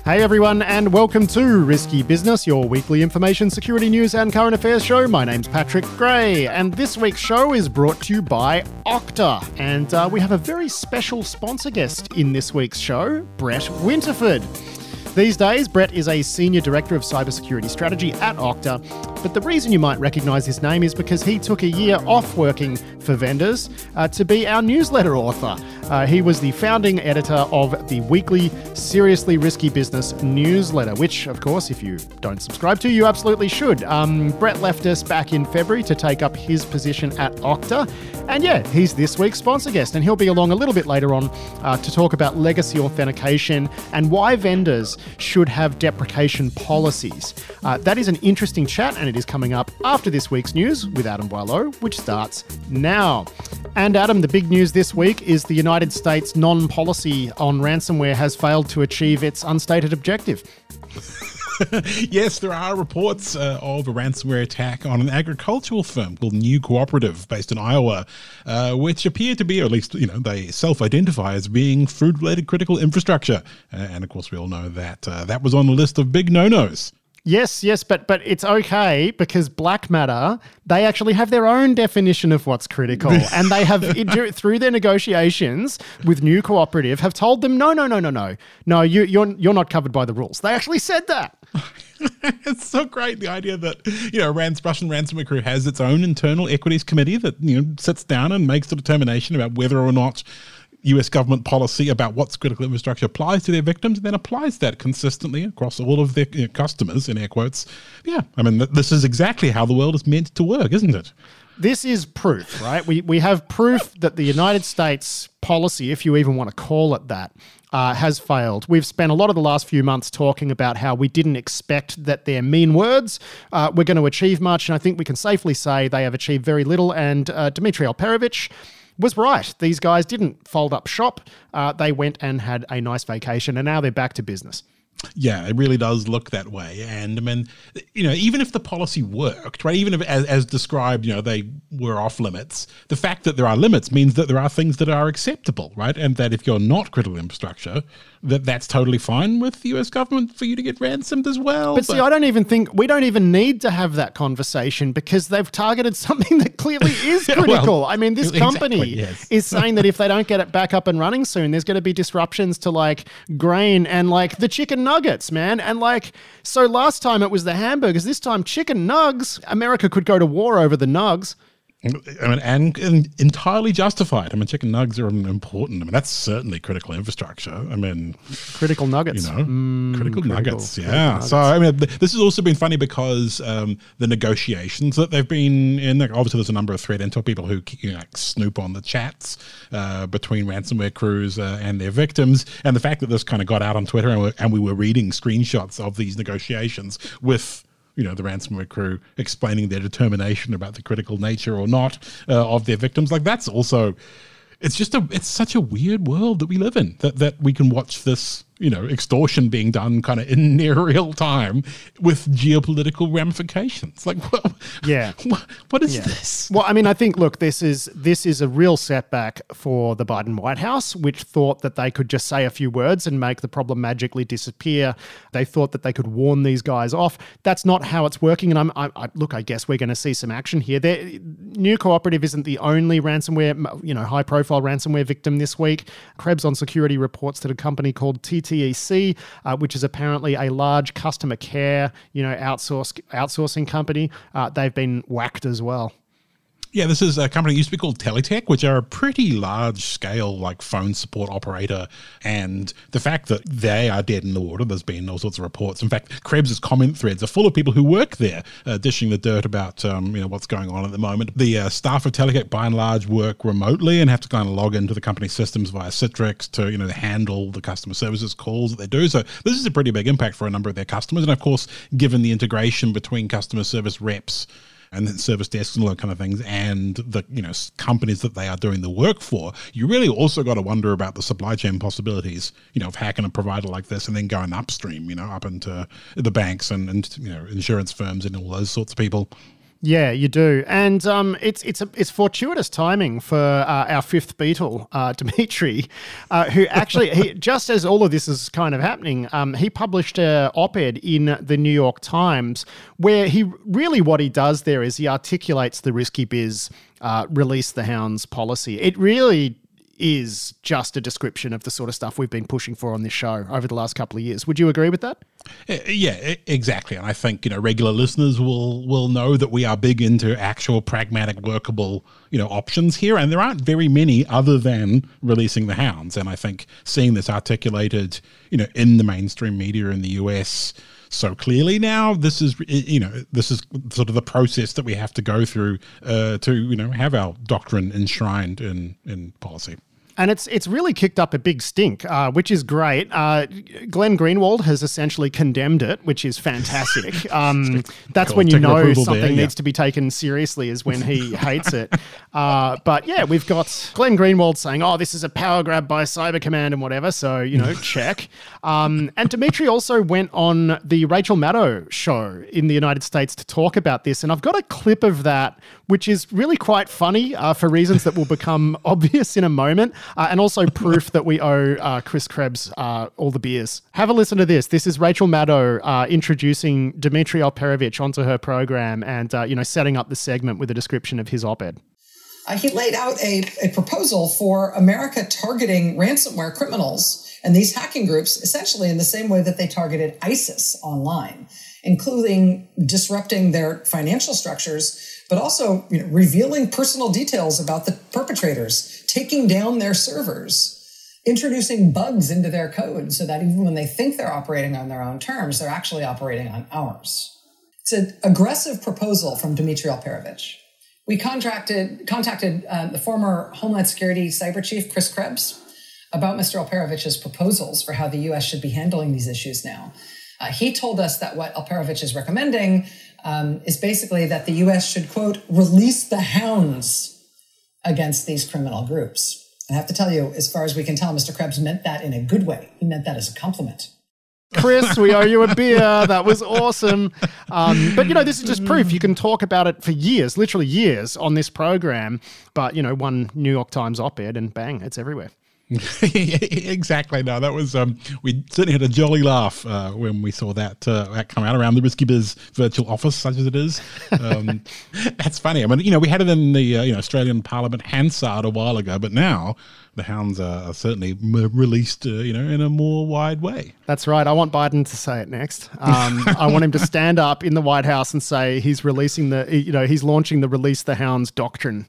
Hey everyone, and welcome to Risky Business, your weekly information, security news and current affairs show. My name's Patrick Gray, and this week's show is brought to you by Okta. And we have a very special sponsor guest in this week's show, Brett Winterford. These days, Brett is a Senior Director of Cybersecurity Strategy at Okta, but the reason you might recognise his name is because he took a year off working for vendors to be our newsletter author. He was the founding editor of the weekly Seriously Risky Business newsletter, which, of course, if you don't subscribe to, you absolutely should. Brett left us back in February to take up his position at Okta, and yeah, he's this week's sponsor guest, and he'll be along a little bit later on to talk about legacy authentication and why vendors should have deprecation policies. That is an interesting chat, and it is coming up after this week's news with Adam Boileau, which starts now. And Adam, the big news this week is the United States non-policy on ransomware has failed to achieve its unstated objective. Yes, there are reports of a ransomware attack on an agricultural firm called New Cooperative based in Iowa, which appear to be, or at least they self-identify as being food-related critical infrastructure. And of course, we all know that that was on the list of big no-nos. Yes, but it's okay because Black Matter, they actually have their own definition of what's critical, and they have, through their negotiations with New Cooperative, have told them, no, you're not covered by the rules. They actually said that. It's so great, the idea that, Russian ransomware crew has its own internal equities committee that, sits down and makes the determination about whether or not US government policy about what's critical infrastructure applies to their victims, and then applies that consistently across all of their customers, in air quotes. Yeah, I mean, this is exactly how the world is meant to work, isn't it? This is proof, right? We have proof that the United States policy, if you even want to call it that, has failed. We've spent a lot of the last few months talking about how we didn't expect that their mean words were going to achieve much, and I think we can safely say they have achieved very little, and Dmitry Alperovich was right. These guys didn't fold up shop. They went and had a nice vacation, and now they're back to business. Yeah, it really does look that way. And I mean, even if the policy worked, right, even if as described, they were off limits, the fact that there are limits means that there are things that are acceptable, right? And that if you're not critical infrastructure, that's totally fine with the US government for you to get ransomed as well. But see, I don't even think, we don't even need to have that conversation because they've targeted something that clearly is critical. Well, I mean, this company is saying that if they don't get it back up and running soon, there's going to be disruptions to grain and the chicken nuggets, man. And so last time it was the hamburgers, this time chicken nugs. America could go to war over the nugs. I mean, and entirely justified. I mean, chicken nugs are important. I mean, that's certainly critical infrastructure. I mean, critical nuggets. Critical nuggets. Yeah. So, I mean, this has also been funny because the negotiations that they've been in, obviously there's a number of threat intel people who snoop on the chats between ransomware crews and their victims. And the fact that this kind of got out on Twitter and we were reading screenshots of these negotiations with the ransomware crew explaining their determination about the critical nature or not of their victims. That's also, it's such a weird world that we live in, that we can watch this, extortion being done kind of in near real time with geopolitical ramifications. What is this? Well, I mean, I think, look, this is a real setback for the Biden White House, which thought that they could just say a few words and make the problem magically disappear. They thought that they could warn these guys off. That's not how it's working. And I guess we're going to see some action here. New Cooperative isn't the only ransomware, high-profile ransomware victim this week. Krebs on Security reports that a company called TTEC, which is apparently a large customer care, outsourcing company, they've been whacked as well. Yeah, this is a company that used to be called Teletech, which are a pretty large-scale phone support operator. And the fact that they are dead in the water, there's been all sorts of reports. In fact, Krebs' comment threads are full of people who work there, dishing the dirt about what's going on at the moment. The staff of Teletech, by and large, work remotely and have to kind of log into the company's systems via Citrix to handle the customer services calls that they do. So this is a pretty big impact for a number of their customers. And of course, given the integration between customer service reps and then service desks and all that kind of things, and the companies that they are doing the work for, you really also got to wonder about the supply chain possibilities, of hacking a provider like this and then going upstream, up into the banks and insurance firms and all those sorts of people. Yeah, you do, and it's fortuitous timing for our fifth Beatle, Dimitri, who actually just as all of this is kind of happening, he published an op-ed in the New York Times where what he does there is he articulates the Risky Biz release the hounds policy. It really is just a description of the sort of stuff we've been pushing for on this show over the last couple of years. Would you agree with that? Yeah, exactly. And I think, regular listeners will know that we are big into actual pragmatic, workable, options here. And there aren't very many other than releasing the hounds. And I think seeing this articulated, in the mainstream media in the US so clearly now, this is sort of the process that we have to go through to, have our doctrine enshrined in policy. And it's really kicked up a big stink, which is great. Glenn Greenwald has essentially condemned it, which is fantastic. That's when you know something needs to be taken seriously, is when he hates it. But yeah, we've got Glenn Greenwald saying, "Oh, this is a power grab by Cyber Command and whatever." So check. And Dimitri also went on the Rachel Maddow show in the United States to talk about this, and I've got a clip of that, which is really quite funny for reasons that will become obvious in a moment. And also proof that we owe Chris Krebs all the beers. Have a listen to this. This is Rachel Maddow introducing Dmitry Alperovitch onto her program and, setting up the segment with a description of his op-ed. He laid out a proposal for America targeting ransomware criminals and these hacking groups essentially in the same way that they targeted ISIS online, including disrupting their financial structures, but also revealing personal details about the perpetrators, taking down their servers, introducing bugs into their code so that even when they think they're operating on their own terms, they're actually operating on ours. It's an aggressive proposal from Dmitry Alperovitch. We contacted the former Homeland Security Cyber Chief, Chris Krebs, about Mr. Alperovitch's proposals for how the U.S. should be handling these issues now. He told us that what Alperovitch is recommending is basically that the U.S. should, quote, release the hounds against these criminal groups. I have to tell you, as far as we can tell, Mr. Krebs meant that in a good way. He meant that as a compliment. Chris, we owe you a beer. That was awesome. But, this is just proof. You can talk about it for years, literally years on this program. But, one New York Times op-ed and bang, it's everywhere. Exactly. No, that was we certainly had a jolly laugh when we saw that come out around the Risky Biz virtual office, such as it is. That's funny. I mean, we had it in the Australian Parliament Hansard a while ago, but now the hounds are certainly released, in a more wide way. That's right. I want Biden to say it next. I want him to stand up in the White House and say he's releasing he's launching the Release the Hounds doctrine.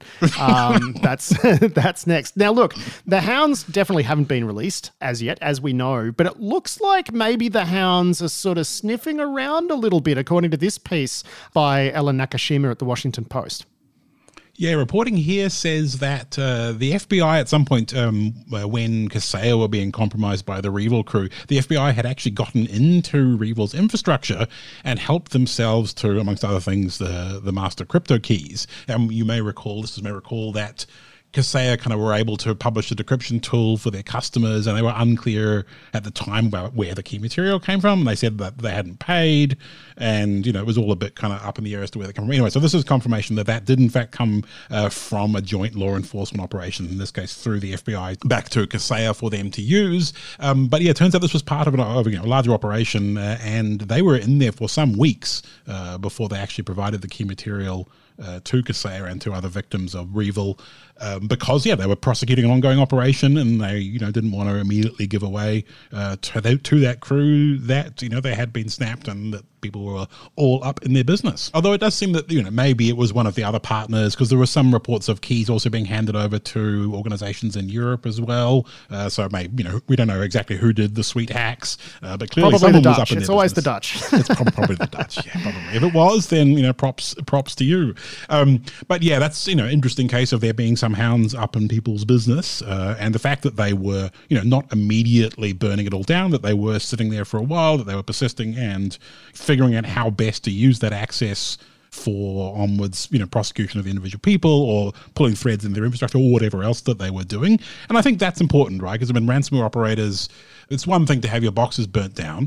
That's next. Now, look, the hounds definitely haven't been released as yet, as we know, but it looks like maybe the hounds are sort of sniffing around a little bit, according to this piece by Ellen Nakashima at the Washington Post. Yeah, reporting here says that the FBI at some point, when Kaseya were being compromised by the REvil crew, the FBI had actually gotten into REvil's infrastructure and helped themselves to, amongst other things, the master crypto keys. And you may recall that Kaseya kind of were able to publish a decryption tool for their customers, and they were unclear at the time about where the key material came from. And they said that they hadn't paid, and it was all a bit kind of up in the air as to where they come from. Anyway, so this is confirmation that did in fact come from a joint law enforcement operation, in this case through the FBI, back to Kaseya for them to use. But yeah, it turns out this was part of a larger operation, and they were in there for some weeks before they actually provided the key material to Kaseya and to other victims of REvil, because they were prosecuting an ongoing operation, and they didn't want to immediately give away to that crew that they had been snapped and that people were all up in their business. Although it does seem that maybe it was one of the other partners, because there were some reports of keys also being handed over to organizations in Europe as well. So maybe we don't know exactly who did the sweet hacks, but clearly probably someone the was Dutch. up in It's their always business. the Dutch. It's probably the Dutch. Yeah, probably. If it was, then props to you. But yeah, that's interesting case of there being some hounds up in people's business, and the fact that they were not immediately burning it all down, that they were sitting there for a while, that they were persisting and figuring out how best to use that access for onwards, prosecution of the individual people or pulling threads in their infrastructure or whatever else that they were doing. And I think that's important, right? Because ransomware operators, it's one thing to have your boxes burnt down,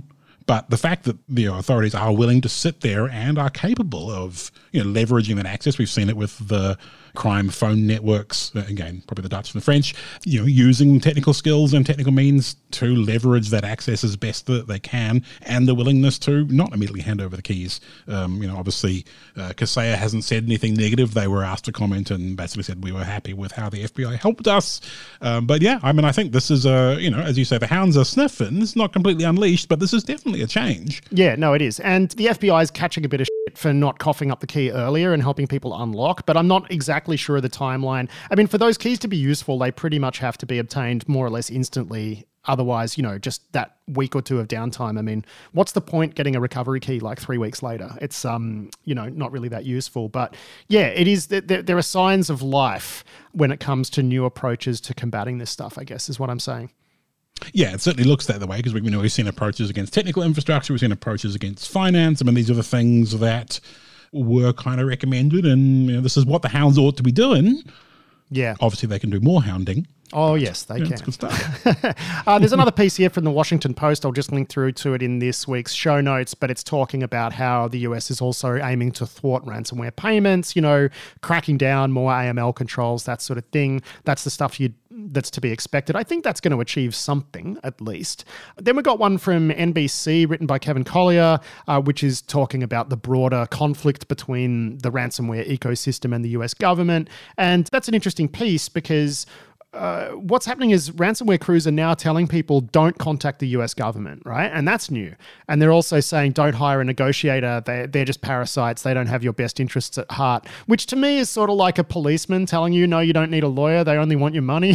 But the fact that the authorities are willing to sit there and are capable of leveraging that access, we've seen it with the crime phone networks, again, probably the Dutch and the French, using technical skills and technical means to leverage that access as best that they can, and the willingness to not immediately hand over the keys. Obviously, Kaseya hasn't said anything negative. They were asked to comment and basically said we were happy with how the FBI helped us. But yeah, I mean, I think this is as you say, the hounds are sniffing. It's not completely unleashed, but this is definitely a change. Yeah, no, it is. And the FBI is catching a bit of shit for not coughing up the key earlier and helping people unlock, but I'm not exactly sure of the timeline. I mean, for those keys to be useful, they pretty much have to be obtained more or less instantly. Otherwise, just that week or two of downtime. I mean, what's the point getting a recovery key like 3 weeks later? It's, not really that useful. But yeah, it is. There are signs of life when it comes to new approaches to combating this stuff, I guess, is what I'm saying. Yeah, it certainly looks that way because we've seen approaches against technical infrastructure, we've seen approaches against finance. I mean, these are the things that were kind of recommended, and this is what the hounds ought to be doing. Yeah. Obviously, they can do more hounding. Oh, yes, they can. That's good stuff. There's another piece here from the Washington Post. I'll just link through to it in this week's show notes, but it's talking about how the US is also aiming to thwart ransomware payments, cracking down more AML controls, that sort of thing. That's the stuff that's to be expected. I think that's going to achieve something, at least. Then we got one from NBC written by Kevin Collier, which is talking about the broader conflict between the ransomware ecosystem and the US government. And that's an interesting piece because what's happening is ransomware crews are now telling people don't contact the US government, right? And that's new. And they're also saying don't hire a negotiator. They're just parasites. They don't have your best interests at heart, which to me is sort of like a policeman telling you, no, you don't need a lawyer. They only want your money.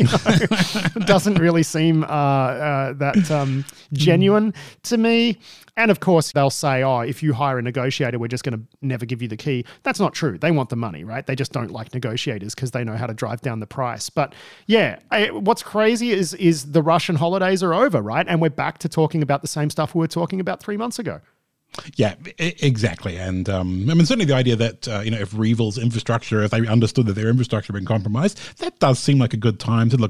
It doesn't really seem that genuine to me. And of course, they'll say, oh, if you hire a negotiator, we're just going to never give you the key. That's not true. They want the money, right? They just don't like negotiators because they know how to drive down the price. But yeah, what's crazy is the Russian holidays are over, right? And we're back to talking about the same stuff we were talking about 3 months ago. Yeah, exactly. And certainly the idea that, if Revel's infrastructure, if they understood that their infrastructure had been compromised, that does seem like a good time to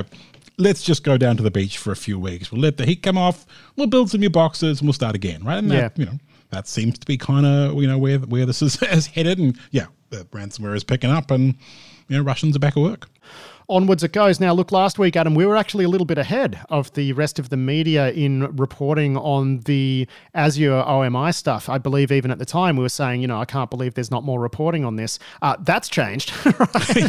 let's just go down to the beach for a few weeks. We'll let the heat come off. We'll build some new boxes and we'll start again, right? And that seems to be kind of, where this is headed. And yeah, the ransomware is picking up and, Russians are back at work. Onwards it goes. Now, look, last week, Adam, we were actually a little bit ahead of the rest of the media in reporting on the Azure OMI stuff. I believe even at the time we were saying, I can't believe there's not more reporting on this. That's changed. Right?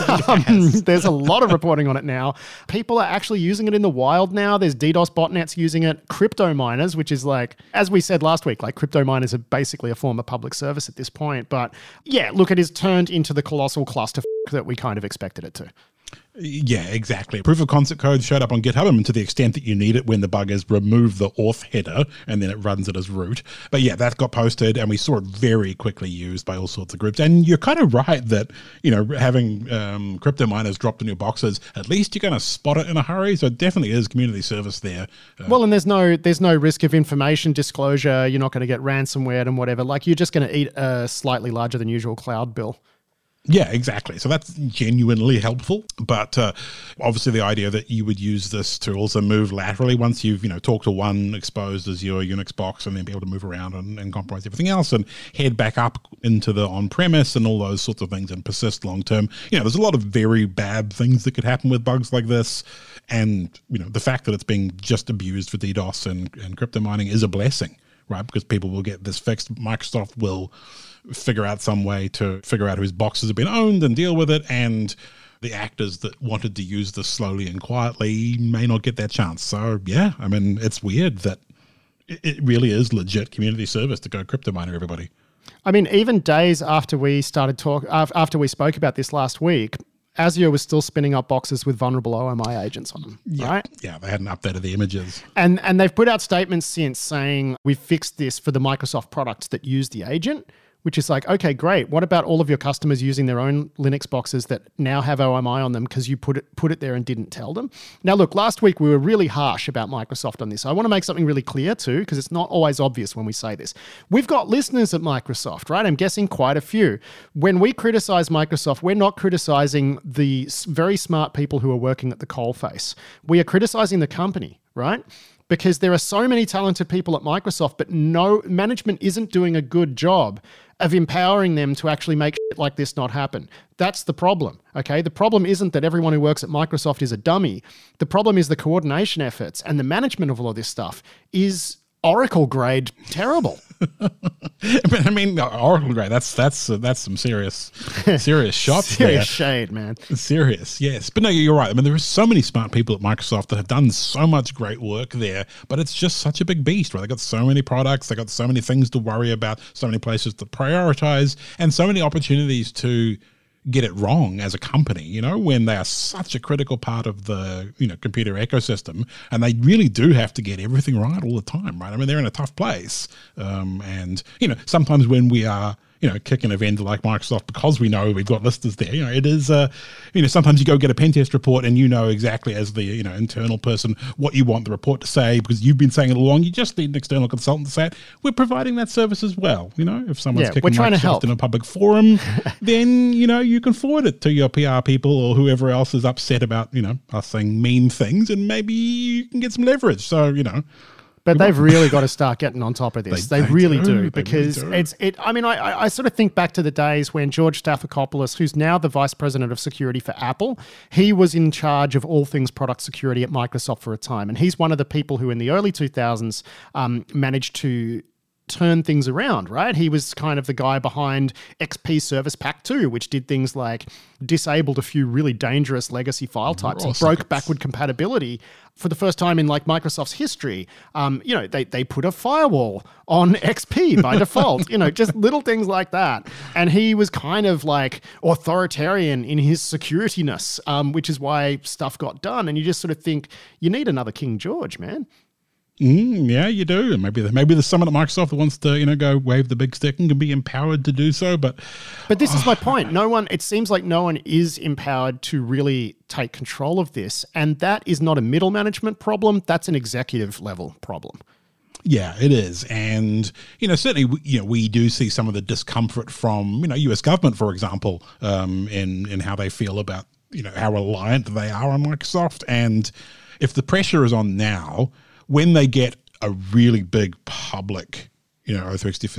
Yes. There's a lot of reporting on it now. People are actually using it in the wild now. There's DDoS botnets using it. Crypto miners, which is like, as we said last week, like crypto miners are basically a form of public service at this point. But yeah, look, it has turned into the colossal cluster that we kind of expected it to. Yeah, exactly. Proof of concept code showed up on GitHub, and to the extent that you need it when the bug is remove the auth header and then it runs it as root. But yeah, that got posted and we saw it very quickly used by all sorts of groups. And you're kind of right that, having crypto miners dropped in your boxes, at least you're going to spot it in a hurry. So it definitely is community service there. Well, and there's no risk of information disclosure. You're not going to get ransomware and whatever. Like, you're just going to eat a slightly larger than usual cloud bill. Yeah, exactly. So that's genuinely helpful. But obviously the idea that you would use this to also move laterally once you've, talked to one exposed as your Unix box and then be able to move around and compromise everything else and head back up into the on-premise and all those sorts of things and persist long-term. There's a lot of very bad things that could happen with bugs like this. And, the fact that it's being just abused for DDoS and crypto mining is a blessing, right? Because people will get this fixed. Microsoft will figure out some way to figure out whose boxes have been owned and deal with it, and the actors that wanted to use this slowly and quietly may not get that chance. So yeah, it's weird that it really is legit community service to go crypto miner everybody. Even days after we after we spoke about this last week, Azure was still spinning up boxes with vulnerable OMI agents on them, right? Yeah, they hadn't updated the images. And they've put out statements since saying, we've fixed this for the Microsoft products that use the agent, which is like, okay, great. What about all of your customers using their own Linux boxes that now have OMI on them because you put it there and didn't tell them? Now, look, last week we were really harsh about Microsoft on this. I want to make something really clear too, because it's not always obvious when we say this. We've got listeners at Microsoft, right? I'm guessing quite a few. When we criticize Microsoft, we're not criticizing the very smart people who are working at the coalface. We are criticizing the company, right? Because there are so many talented people at Microsoft, but no management isn't doing a good job of empowering them to actually make shit like this not happen. That's the problem, okay? The problem isn't that everyone who works at Microsoft is a dummy. The problem is the coordination efforts and the management of all of this stuff is Oracle grade terrible. I mean, Oracle grade. That's some serious shots. Serious there. shade, man. Serious, yes. But no, you're right. I mean, there are so many smart people at Microsoft that have done so much great work there, but it's just such a big beast, right? They got so many products, they got so many things to worry about, so many places to prioritize, and so many opportunities to get it wrong as a company, you know, when they are such a critical part of the, you know, computer ecosystem, and they really do have to get everything right all the time, right? I mean, they're in a tough place. And, you know, sometimes when we are, you know, kicking a vendor like Microsoft because we know we've got listers there, you know, it is, you know, sometimes you go get a pen test report and you know exactly as the, you know, internal person what you want the report to say because you've been saying it all along. You just need an external consultant to say it. We're providing that service as well. You know, if someone's kicking Microsoft in a public forum, then, you know, you can forward it to your PR people or whoever else is upset about, you know, us saying mean things, and maybe you can get some leverage. So, you know. But they've really got to start getting on top of this. They really do, because I mean, I sort of think back to the days when George Staphylopoulos, who's now the vice president of security for Apple, he was in charge of all things product security at Microsoft for a time. And he's one of the people who in the early 2000s managed to turn things around, right? He was kind of the guy behind XP Service Pack 2, which did things like disabled a few really dangerous legacy file types and broke backward compatibility for the first time in like Microsoft's history. You know, they put a firewall on XP by default, you know, just little things like that. And he was kind of like authoritarian in his securityness, which is why stuff got done. And you just sort of think, you need another King George, man. Yeah, you do. And maybe there's someone at Microsoft that wants to, you know, go wave the big stick and can be empowered to do so. But this is my point. It seems like no one is empowered to really take control of this. And that is not a middle management problem. That's an executive level problem. Yeah, it is. And, you know, certainly, you know, we do see some of the discomfort from, you know, US government, for example, in how they feel about, you know, how reliant they are on Microsoft. And if the pressure is on now, when they get a really big public, you know,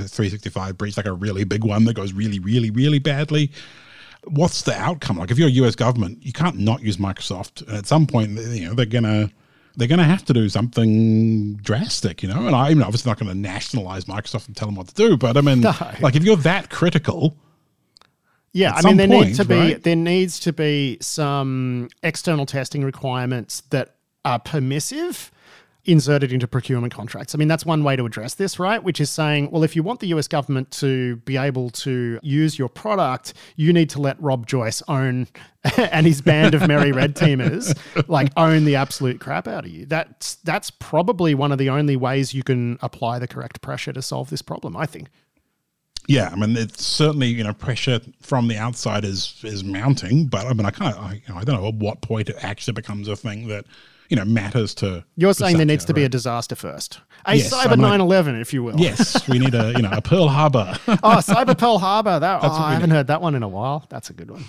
365 breach, like a really big one that goes really, really, really badly, what's the outcome? Like if you're a US government, you can't not use Microsoft. And at some point, you know, they're gonna have to do something drastic, you know. And I'm obviously not going to nationalize Microsoft and tell them what to do, but I mean, like if you're that critical. Yeah, I mean, there needs to be some external testing requirements that are permissive inserted into procurement contracts. I mean, that's one way to address this, right? Which is saying, well, if you want the US government to be able to use your product, you need to let Rob Joyce own and his band of merry red teamers like own the absolute crap out of you. That's probably one of the only ways you can apply the correct pressure to solve this problem, I think. Yeah, I mean, it's certainly, you know, pressure from the outside is mounting, but I mean, I don't know at what point it actually becomes a thing that, you know, matters to. You're saying there needs to be a disaster first. Cyber 9/11, if you will. Yes, we need a Pearl Harbor. Cyber Pearl Harbor. I haven't heard that one in a while. That's a good one.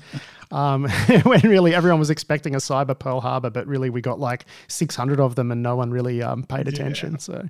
Yeah. When really everyone was expecting a cyber Pearl Harbor, but really we got like 600 of them and no one really paid attention. So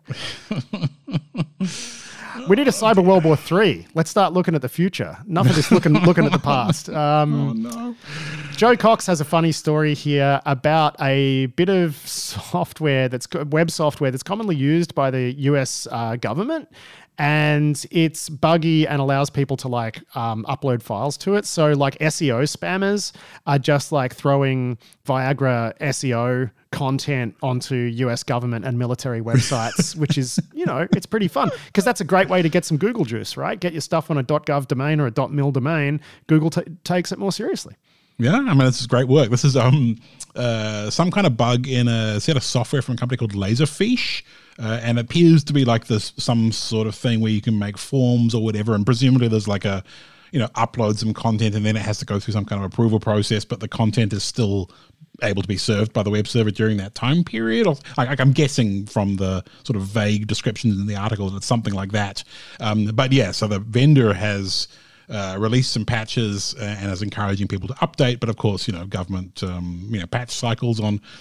we need a cyber World War III. Let's start looking at the future. Enough of this looking at the past. Oh, no. Joe Cox has a funny story here about a bit of software web software that's commonly used by the US government. And it's buggy and allows people to like upload files to it. So like SEO spammers are just like throwing Viagra SEO content onto US government and military websites, which is, you know, it's pretty fun because that's a great way to get some Google juice, right? Get your stuff on a .gov domain or a .mil domain. Google takes it more seriously. Yeah, I mean, this is great work. This is some kind of bug in a set of software from a company called Laserfish. And it appears to be like some sort of thing where you can make forms or whatever, and presumably there's like a, you know, upload some content and then it has to go through some kind of approval process, but the content is still able to be served by the web server during that time period. I'm guessing from the sort of vague descriptions in the article that it's something like that. But yeah, so the vendor has released some patches and is encouraging people to update, but of course, you know, government, you know, patch cycles on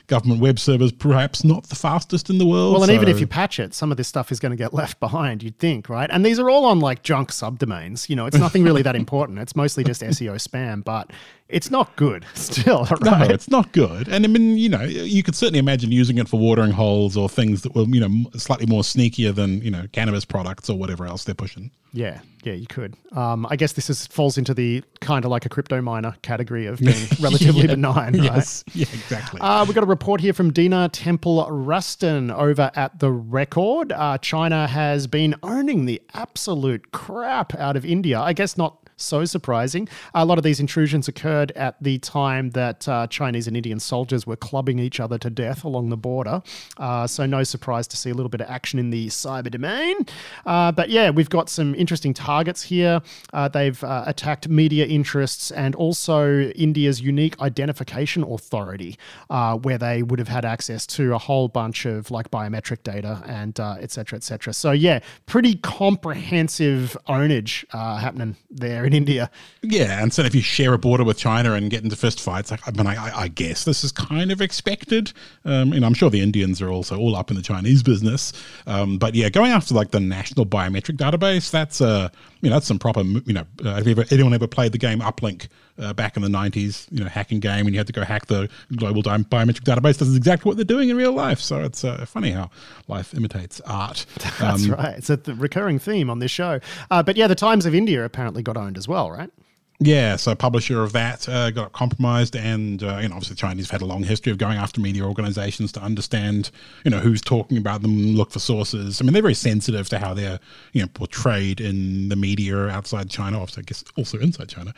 government web servers perhaps not the fastest in the world. Well, and even if you patch it, some of this stuff is going to get left behind, you'd think, right? And these are all on like junk subdomains. It's nothing really that important. It's mostly just SEO spam, but it's not good still, right? No, it's not good. And I mean, you could certainly imagine using it for watering holes or things that were, slightly more sneakier than, cannabis products or whatever else they're pushing. Yeah, you could. I guess this falls into the kind of like a crypto miner category of being relatively benign, right? Yes, yeah, exactly. We've got a report here from Dina Temple-Ruston over at The Record. China has been owning the absolute crap out of India. I guess not so surprising. A lot of these intrusions occurred at the time that Chinese and Indian soldiers were clubbing each other to death along the border. So no surprise to see a little bit of action in the cyber domain. But yeah, we've got some interesting targets here. They've attacked media interests and also India's unique identification authority, where they would have had access to a whole bunch of like biometric data and et cetera, et cetera. So yeah, pretty comprehensive ownage happening there in India. Yeah, and so if you share a border with China and get into fist fights, I guess this is kind of expected. I'm sure the Indians are also all up in the Chinese business. But yeah, going after like the national biometric database, that's that's some proper. Have anyone ever played the game Uplink back in the 90s? Hacking game, and you had to go hack the global biometric database. This is exactly what they're doing in real life. So it's funny how life imitates art. That's right. It's a recurring theme on this show. But yeah, the Times of India apparently got owned as well, right? Yeah, so publisher of that got compromised, and obviously the Chinese have had a long history of going after media organizations to understand who's talking about them, look for sources. I mean, they're very sensitive to how they're portrayed in the media outside China, obviously I guess also inside China.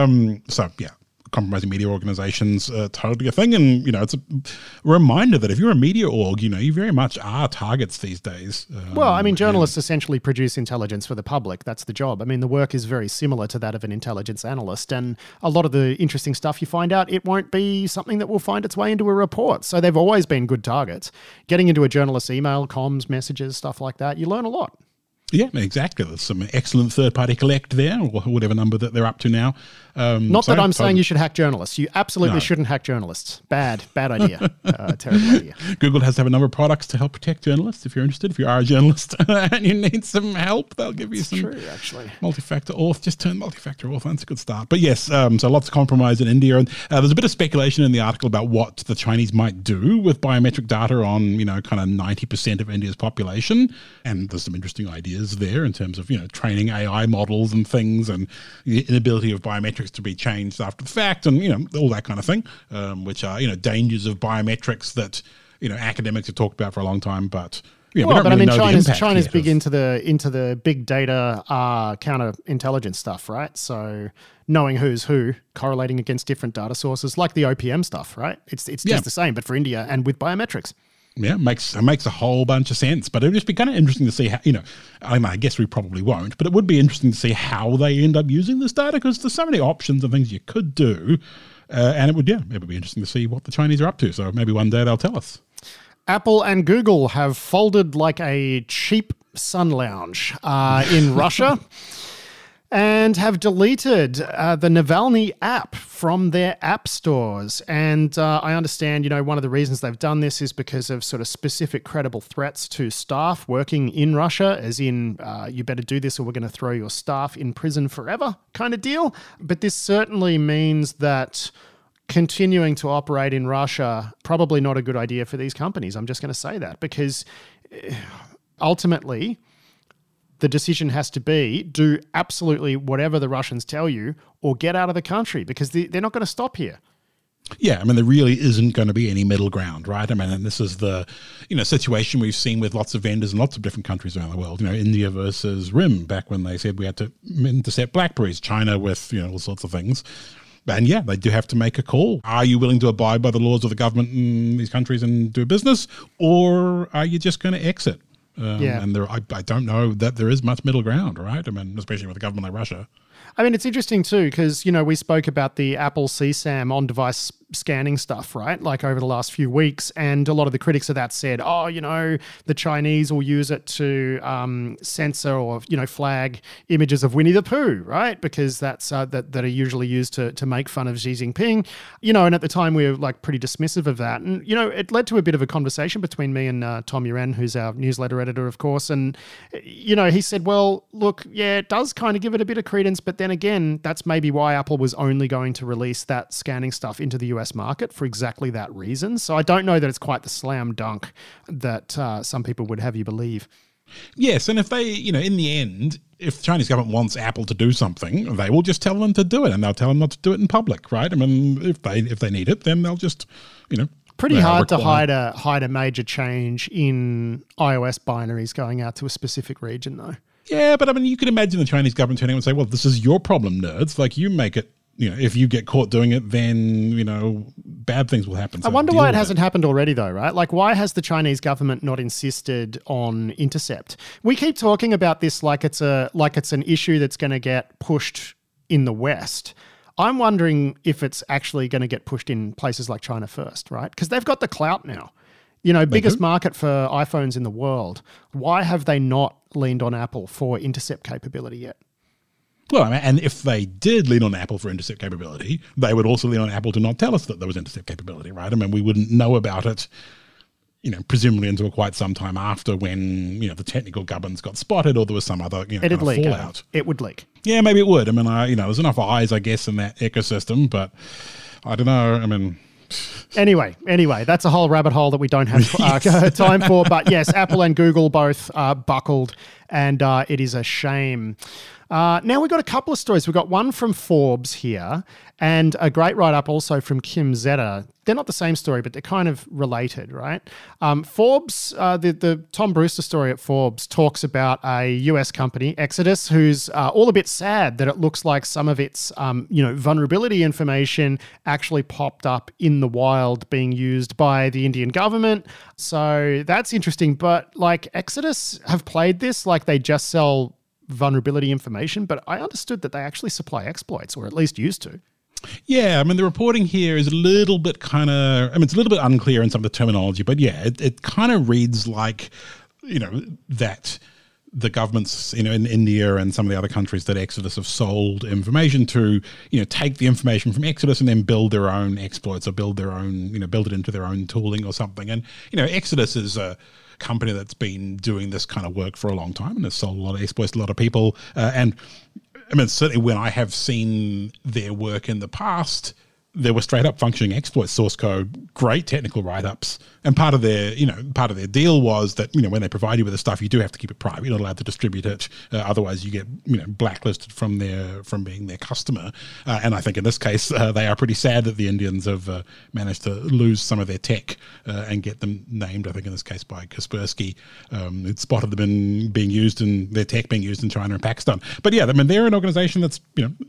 So yeah, compromising media organizations totally a thing, and it's a reminder that if you're a media org, you very much are targets these days. Well, I mean, journalists essentially produce intelligence for the public. That's the job. I mean, the work is very similar to that of an intelligence analyst, and a lot of the interesting stuff you find out, it won't be something that will find its way into a report. So they've always been good targets. Getting into a journalist's email, comms, messages, stuff like that, you learn a lot. Yeah, exactly. There's some excellent third-party collect there, or whatever number that they're up to now. Not that I'm saying you should hack journalists. You absolutely shouldn't hack journalists. Bad idea. Terrible idea. Google has to have a number of products to help protect journalists. If you're interested, if you are a journalist and you need some help, they'll give you some multi-factor auth. Just turn multi-factor auth on. That's a good start. But yes, so lots of compromise in India. And there's a bit of speculation in the article about what the Chinese might do with biometric data on, kind of 90% of India's population. And there's some interesting ideas there in terms of, training AI models and things, and the inability of biometrics to be changed after the fact, and all that kind of thing, which are dangers of biometrics that academics have talked about for a long time, but China's big into the big data counterintelligence stuff, right? So knowing who's who, correlating against different data sources, like the OPM stuff, right? It's just the same, but for India and with biometrics. Yeah, makes a whole bunch of sense. But it would just be kind of interesting to see how, I guess we probably won't, but it would be interesting to see how they end up using this data, because there's so many options and things you could do. And it would be interesting to see what the Chinese are up to. So maybe one day they'll tell us. Apple and Google have folded like a cheap sun lounge in Russia. And have deleted the Navalny app from their app stores. And I understand, one of the reasons they've done this is because of sort of specific credible threats to staff working in Russia, as in, you better do this or we're going to throw your staff in prison forever kind of deal. But this certainly means that continuing to operate in Russia, probably not a good idea for these companies. I'm just going to say that, because ultimately the decision has to be do absolutely whatever the Russians tell you or get out of the country, because they're not going to stop here. Yeah, I mean, there really isn't going to be any middle ground, right? I mean, and this is the, situation we've seen with lots of vendors in lots of different countries around the world. India versus RIM, back when they said we had to intercept BlackBerries, China with, all sorts of things. And yeah, they do have to make a call. Are you willing to abide by the laws of the government in these countries and do business, or are you just going to exit? And I don't know that there is much middle ground, right? I mean, especially with a government like Russia. I mean, it's interesting too, because, we spoke about the Apple CSAM on-device scanning stuff, right? Like over the last few weeks. And a lot of the critics of that said, oh, the Chinese will use it to censor or, flag images of Winnie the Pooh, right? Because that's that are usually used to make fun of Xi Jinping. And at the time we were like pretty dismissive of that. And, it led to a bit of a conversation between me and Tom Uren, who's our newsletter editor, of course. And, he said, well, look, yeah, it does kind of give it a bit of credence. But then again, that's maybe why Apple was only going to release that scanning stuff into the US market for exactly that reason. So I don't know that it's quite the slam dunk that some people would have you believe. Yes, and if they, in the end, if the Chinese government wants Apple to do something, they will just tell them to do it, and they'll tell them not to do it in public, right? I mean, if they need it, then they'll just, Pretty hard to hide a major change in iOS binaries going out to a specific region, though. Yeah, but I mean, you could imagine the Chinese government turning and say, well, this is your problem, nerds. Like, you make it, if you get caught doing it, then, bad things will happen. So I wonder why it hasn't happened already, though, right? Like, why has the Chinese government not insisted on Intercept? We keep talking about this like it's an issue that's going to get pushed in the West. I'm wondering if it's actually going to get pushed in places like China first, right? Because they've got the clout now. Biggest market for iPhones in the world. Why have they not leaned on Apple for Intercept capability yet? Well, and if they did lean on Apple for Intercept capability, they would also lean on Apple to not tell us that there was Intercept capability, right? I mean, we wouldn't know about it, presumably until quite some time after when, the technical gubbins got spotted or there was some other, It'd leak, fallout. It would leak. Yeah, maybe it would. I mean, there's enough eyes, I guess, in that ecosystem, but I don't know. I mean... Anyway, that's a whole rabbit hole that we don't have time for. But yes, Apple and Google both buckled, and it is a shame. Now we've got a couple of stories. We've got one from Forbes here and a great write-up also from Kim Zeta. They're not the same story, but they're kind of related, right? Forbes, the Tom Brewster story at Forbes talks about a US company, Exodus, who's all a bit sad that it looks like some of its, vulnerability information actually popped up in the wild being used by the Indian government. So that's interesting. But like Exodus have played this like they just sell vulnerability information, but I understood that they actually supply exploits, or at least used to. Yeah, I mean, the reporting here is a little bit it's a little bit unclear in some of the terminology, but yeah, it kind of reads like, that the governments, in India and some of the other countries that Exodus have sold information to, take the information from Exodus and then build their own exploits or build their own, build it into their own tooling or something. And, Exodus is a company that's been doing this kind of work for a long time and has sold a lot of exploits to a lot of people. And I mean, certainly when I have seen their work in the past, there were straight up functioning exploit source code, great technical write-ups. And part of their deal was that, when they provide you with the stuff, you do have to keep it private. You're not allowed to distribute it. Otherwise you get, blacklisted from being their customer. And I think in this case, they are pretty sad that the Indians have managed to lose some of their tech and get them named, I think in this case by Kaspersky. It spotted them being used in their tech being used in China and Pakistan. But yeah, I mean, they're an organization that's,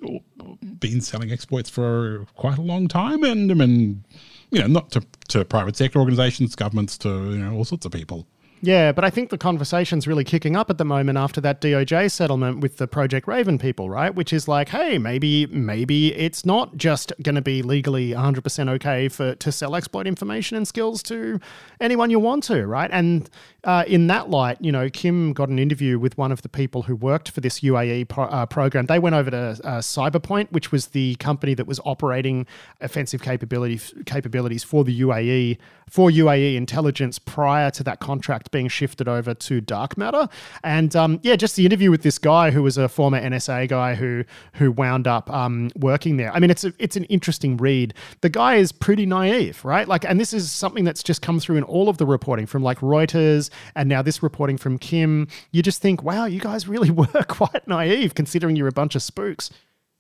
been selling exploits for quite a long time, and I mean, not to private sector organizations, governments, to all sorts of people. Yeah, but I think the conversation's really kicking up at the moment after that DOJ settlement with the Project Raven people, right? Which is like, hey, maybe it's not just going to be legally 100% okay to sell exploit information and skills to anyone you want to, right? And in that light, Kim got an interview with one of the people who worked for this UAE program. They went over to Cyberpoint, which was the company that was operating offensive capabilities for the UAE intelligence prior to that contract being shifted over to Dark Matter. And just the interview with this guy who was a former NSA guy who wound up working there. I mean, it's an interesting read. The guy is pretty naive, right? Like, and this is something that's just come through in all of the reporting from like Reuters and now this reporting from Kim. You just think, wow, you guys really were quite naive considering you're a bunch of spooks.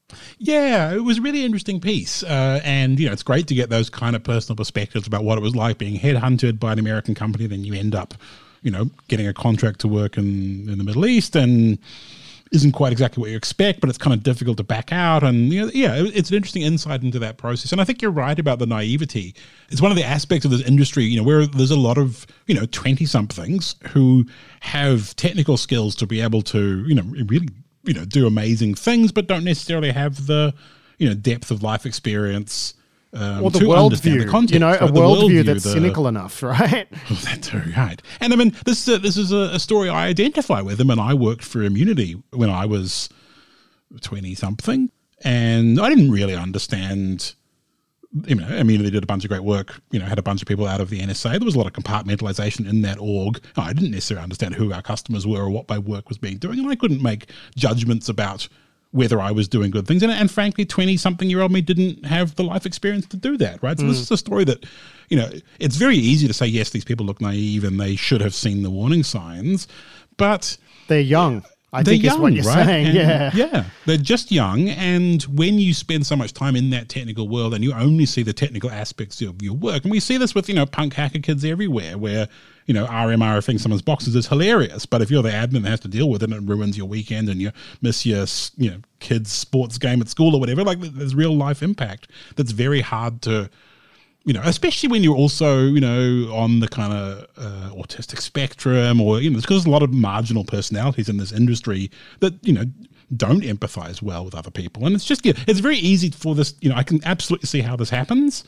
Yeah, it was a really interesting piece. And, it's great to get those kind of personal perspectives about what it was like being headhunted by an American company. Then you end up, getting a contract to work in the Middle East and isn't quite exactly what you expect, but it's kind of difficult to back out. And, it's an interesting insight into that process. And I think you're right about the naivety. It's one of the aspects of this industry, where there's a lot of, 20-somethings who have technical skills to be able to, really do amazing things, but don't necessarily have the, depth of life experience or the to understand the worldview, context. you know, right? a worldview that's cynical enough, right? Oh, that's too right. And I mean, this is a story I identify with. I mean, I worked for Immunity when I was 20-something, and I didn't really understand. You know, Immunity did a bunch of great work, you know, had a bunch of people out of the NSA. There was a lot of compartmentalization in that org. I didn't necessarily understand who our customers were or what my work was being doing, and I couldn't make judgments about whether I was doing good things. And frankly, 20-something-year-old me didn't have the life experience to do that, right? So this is a story that, you know, it's very easy to say, yes, these people look naive and they should have seen the warning signs, but they're young. I think young, is what you're right? saying. And yeah, they're just young, and when you spend so much time in that technical world, and you only see the technical aspects of your work, and we see this with, you know, punk hacker kids everywhere, where, you know, RMRFing someone's boxes is hilarious, but if you're the admin that has to deal with it, and it ruins your weekend, and you miss your, you know, kids' sports game at school or whatever, like, there's real life impact that's very hard to. You know, especially when you're also, you know, on the kind of autistic spectrum, or, you know, because there's a lot of marginal personalities in this industry that, you know, don't empathize well with other people. And it's just, yeah, it's very easy for this, you know, I can absolutely see how this happens.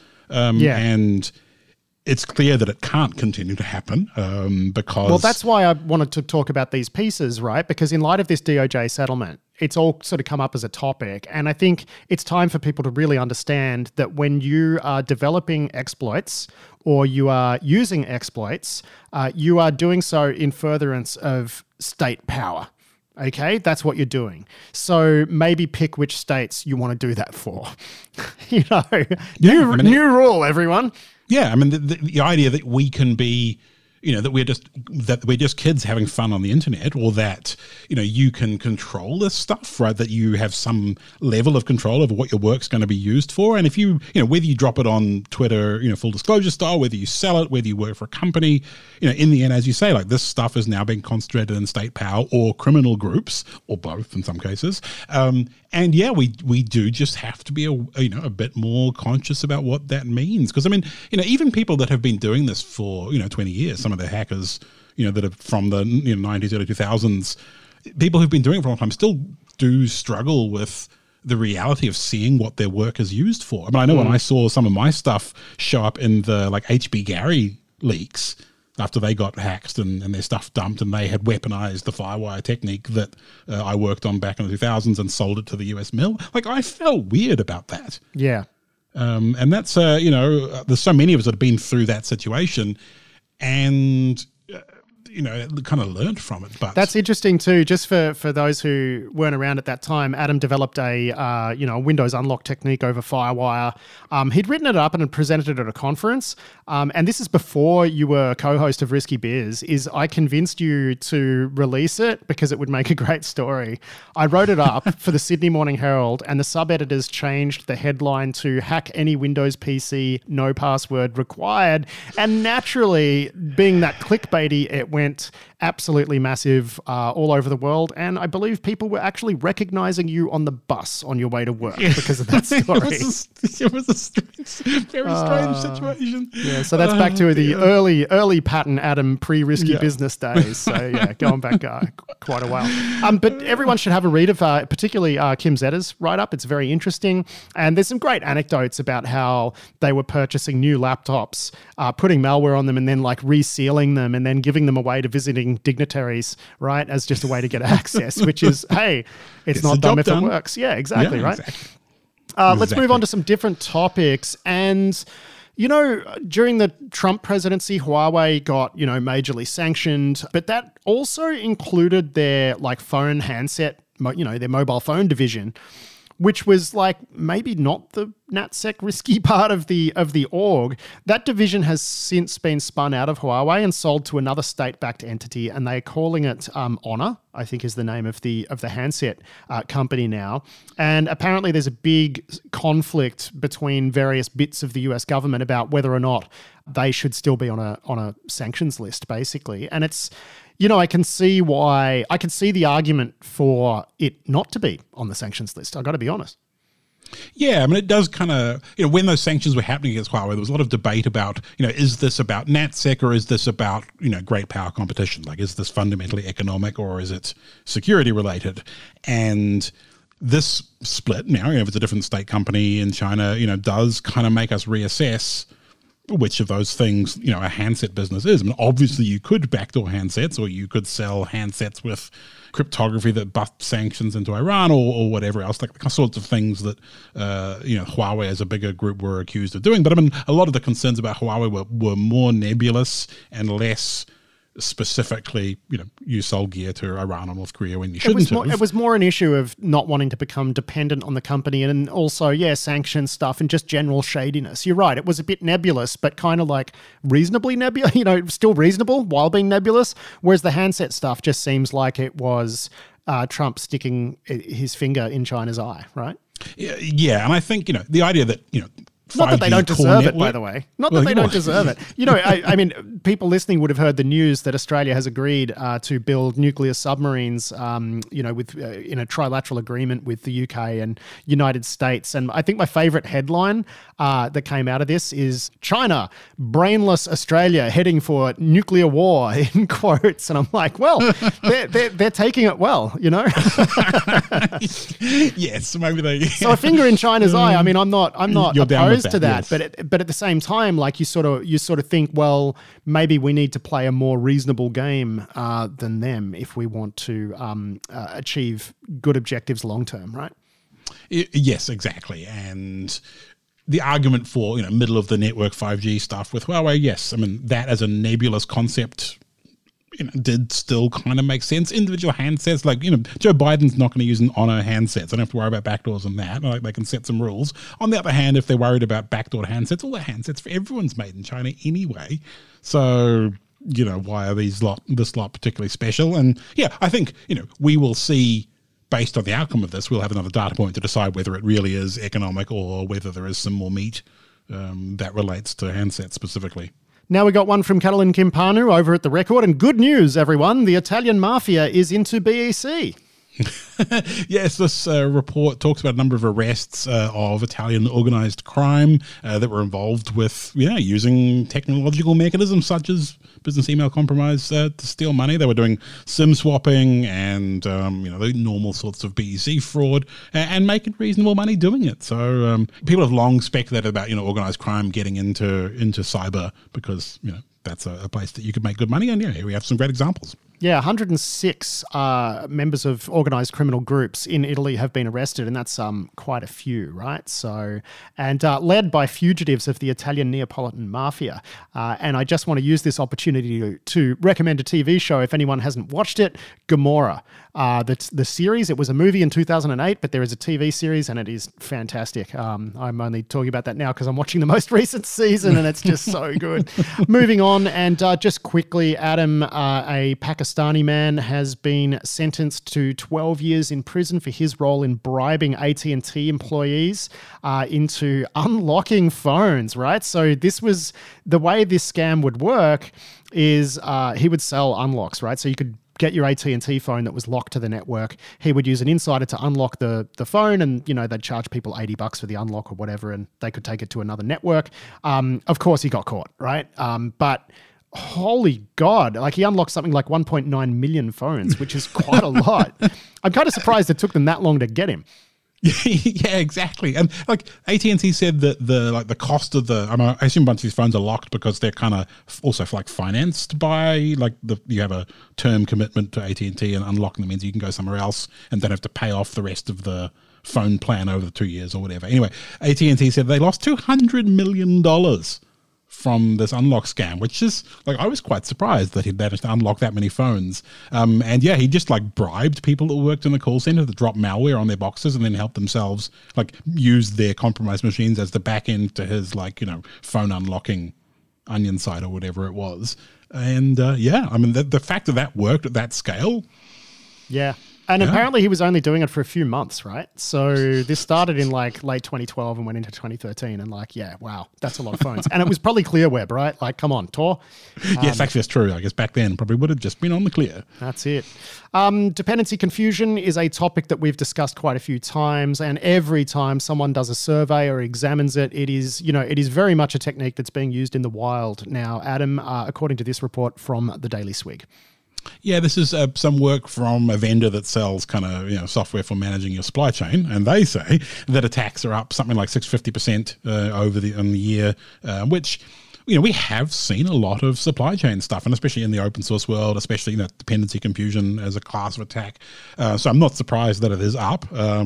And it's clear that it can't continue to happen because... Well, that's why I wanted to talk about these pieces, right? Because in light of this DOJ settlement, it's all sort of come up as a topic. And I think it's time for people to really understand that when you are developing exploits or you are using exploits, you are doing so in furtherance of state power. Okay, that's what you're doing. So maybe pick which states you want to do that for. You know, new rule, everyone. Yeah, I mean, the idea that we can be, you know, that we're just kids having fun on the internet, or that, you know, you can control this stuff, right? That you have some level of control over what your work's going to be used for. And if you know, whether you drop it on Twitter, you know, full disclosure style, whether you sell it, whether you work for a company, you know, in the end, as you say, like, this stuff is now being concentrated in state power or criminal groups, or both in some cases. And yeah, we do just have to be a bit more conscious about what that means. Because I mean, you know, even people that have been doing this for, you know, 20 years, some of the hackers, you know, that are from the 90s, early 2000s, people who've been doing it for a long time still do struggle with the reality of seeing what their work is used for. I mean, I know when I saw some of my stuff show up in the like HB Gary leaks after they got hacked and their stuff dumped, and they had weaponized the Firewire technique that I worked on back in the 2000s and sold it to the US Mill. Like, I felt weird about that. Yeah. And that's, you know, there's so many of us that have been through that situation and, you know, kind of learned from it. But that's interesting too. Just for those who weren't around at that time, Adam developed a Windows unlock technique over Firewire. He'd written it up and had presented it at a conference. And this is before you were a co-host of Risky Biz. I convinced you to release it because it would make a great story. I wrote it up for the Sydney Morning Herald, and the sub-editors changed the headline to "Hack any Windows PC, no password required." And naturally, being that clickbaity, it went absolutely massive all over the world. And I believe people were actually recognizing you on the bus on your way to work because of that story. It was a very strange situation. Yeah, so that's back to the early Pat and Adam pre-Risky Business days. So yeah, going back quite a while. But everyone should have a read of particularly Kim Zetter's write-up. It's very interesting. And there's some great anecdotes about how they were purchasing new laptops, putting malware on them, and then like resealing them and then giving them away to visiting dignitaries, right, as just a way to get access, which is, hey, it's not dumb if it works. Yeah, exactly, right? Exactly. Let's move on to some different topics. And, you know, during the Trump presidency, Huawei got, you know, majorly sanctioned, but that also included their like phone handset, you know, their mobile phone division, which was like maybe not the NatSec risky part of the org. That division has since been spun out of Huawei and sold to another state-backed entity, and they're calling it Honor, I think is the name of the handset company now. And apparently there's a big conflict between various bits of the US government about whether or not they should still be on a sanctions list, basically. And it's, you know, I can see the argument for it not to be on the sanctions list. I've got to be honest. Yeah, I mean, it does kind of, you know, when those sanctions were happening against Huawei, there was a lot of debate about, you know, is this about NatSec or is this about, you know, great power competition? Like, is this fundamentally economic or is it security related? And this split now, if it's a different state company in China, does kind of make us reassess which of those things, a handset business is. I mean, obviously you could backdoor handsets, or you could sell handsets with cryptography that busts sanctions into Iran or whatever else, like the sorts of things that, Huawei as a bigger group were accused of doing. But I mean, a lot of the concerns about Huawei were more nebulous and less specifically, you sold gear to Iran or North Korea when you shouldn't have. It was more an issue of not wanting to become dependent on the company, and also, sanction stuff and just general shadiness. You're right. It was a bit nebulous, but kind of like reasonably nebulous, still reasonable while being nebulous. Whereas the handset stuff just seems like it was Trump sticking his finger in China's eye, right? Yeah. And I think, the idea that, not that they don't deserve it, by the way. Not that they don't deserve it. I mean, people listening would have heard the news that Australia has agreed to build nuclear submarines, with in a trilateral agreement with the UK and United States. And I think my favorite headline that came out of this is China, brainless Australia heading for nuclear war, in quotes. And I'm like, well, they're taking it well, Yes, maybe they. So a finger in China's eye. I mean, I'm not opposed to that, yes. but at the same time, like you sort of think, well, maybe we need to play a more reasonable game than them if we want to achieve good objectives long term, right? Yes, exactly. And the argument for middle of the network 5G stuff with Huawei, yes, I mean that as a nebulous concept did still kind of make sense. Individual handsets, like, Joe Biden's not going to use an Honor handsets. I don't have to worry about backdoors and that. Like, they can set some rules. On the other hand, if they're worried about backdoor handsets, all the handsets for everyone's made in China anyway. So, why are this lot particularly special? And yeah, I think, we will see, based on the outcome of this, we'll have another data point to decide whether it really is economic or whether there is some more meat that relates to handsets specifically. Now we got one from Catalin Kimpanu over at The Record, and good news, everyone. The Italian mafia is into BEC. Yes, this report talks about a number of arrests of Italian organised crime that were involved with, using technological mechanisms such as business email compromise to steal money. They were doing SIM swapping and, the normal sorts of BEC fraud and making reasonable money doing it. So people have long speculated about, organised crime getting into cyber because, that's a place that you could make good money. And here we have some great examples. Yeah, 106 members of organised criminal groups in Italy have been arrested, and that's quite a few, right? So, and led by fugitives of the Italian Neapolitan Mafia. And I just want to use this opportunity to recommend a TV show if anyone hasn't watched it, Gomorrah. The series, it was a movie in 2008, but there is a TV series, and it is fantastic. I'm only talking about that now because I'm watching the most recent season, and it's just so good. Moving on, and just quickly, Adam, a Pakistani man has been sentenced to 12 years in prison for his role in bribing AT&T employees into unlocking phones, right? So this was the way this scam would work is he would sell unlocks, right? So you could get your AT&T phone that was locked to the network. He would use an insider to unlock the phone, and they'd charge people $80 for the unlock or whatever, and they could take it to another network. Of course, he got caught, right? But holy God, like he unlocked something like 1.9 million phones, which is quite a lot. I'm kind of surprised it took them that long to get him. Yeah, exactly. And like AT&T said that the cost of I assume a bunch of these phones are locked because they're kind of also like financed by you have a term commitment to AT&T, and unlocking them means you can go somewhere else and don't have to pay off the rest of the phone plan over the 2 years or whatever. Anyway, AT&T said they lost $200 million from this unlock scam, which is like, I was quite surprised that he'd managed to unlock that many phones. And yeah, he just like bribed people that worked in the call center to drop malware on their boxes and then help themselves like use their compromised machines as the back end to his phone unlocking onion site or whatever it was. And yeah, I mean, the fact that worked at that scale. Yeah. And apparently he was only doing it for a few months, right? So this started in like late 2012 and went into 2013. And like, yeah, wow, that's a lot of phones. And it was probably ClearWeb, right? Like, come on, Tor. Yes, actually that's true. I guess back then probably would have just been on the clear. That's it. Dependency confusion is a topic that we've discussed quite a few times. And every time someone does a survey or examines it, it is very much a technique that's being used in the wild now. Adam, according to this report from the Daily Swig. Yeah, this is some work from a vendor that sells kind of software for managing your supply chain, and they say that attacks are up something like 650% in the year, which we have seen a lot of supply chain stuff, and especially in the open source world, especially dependency confusion as a class of attack. So I'm not surprised that it is up.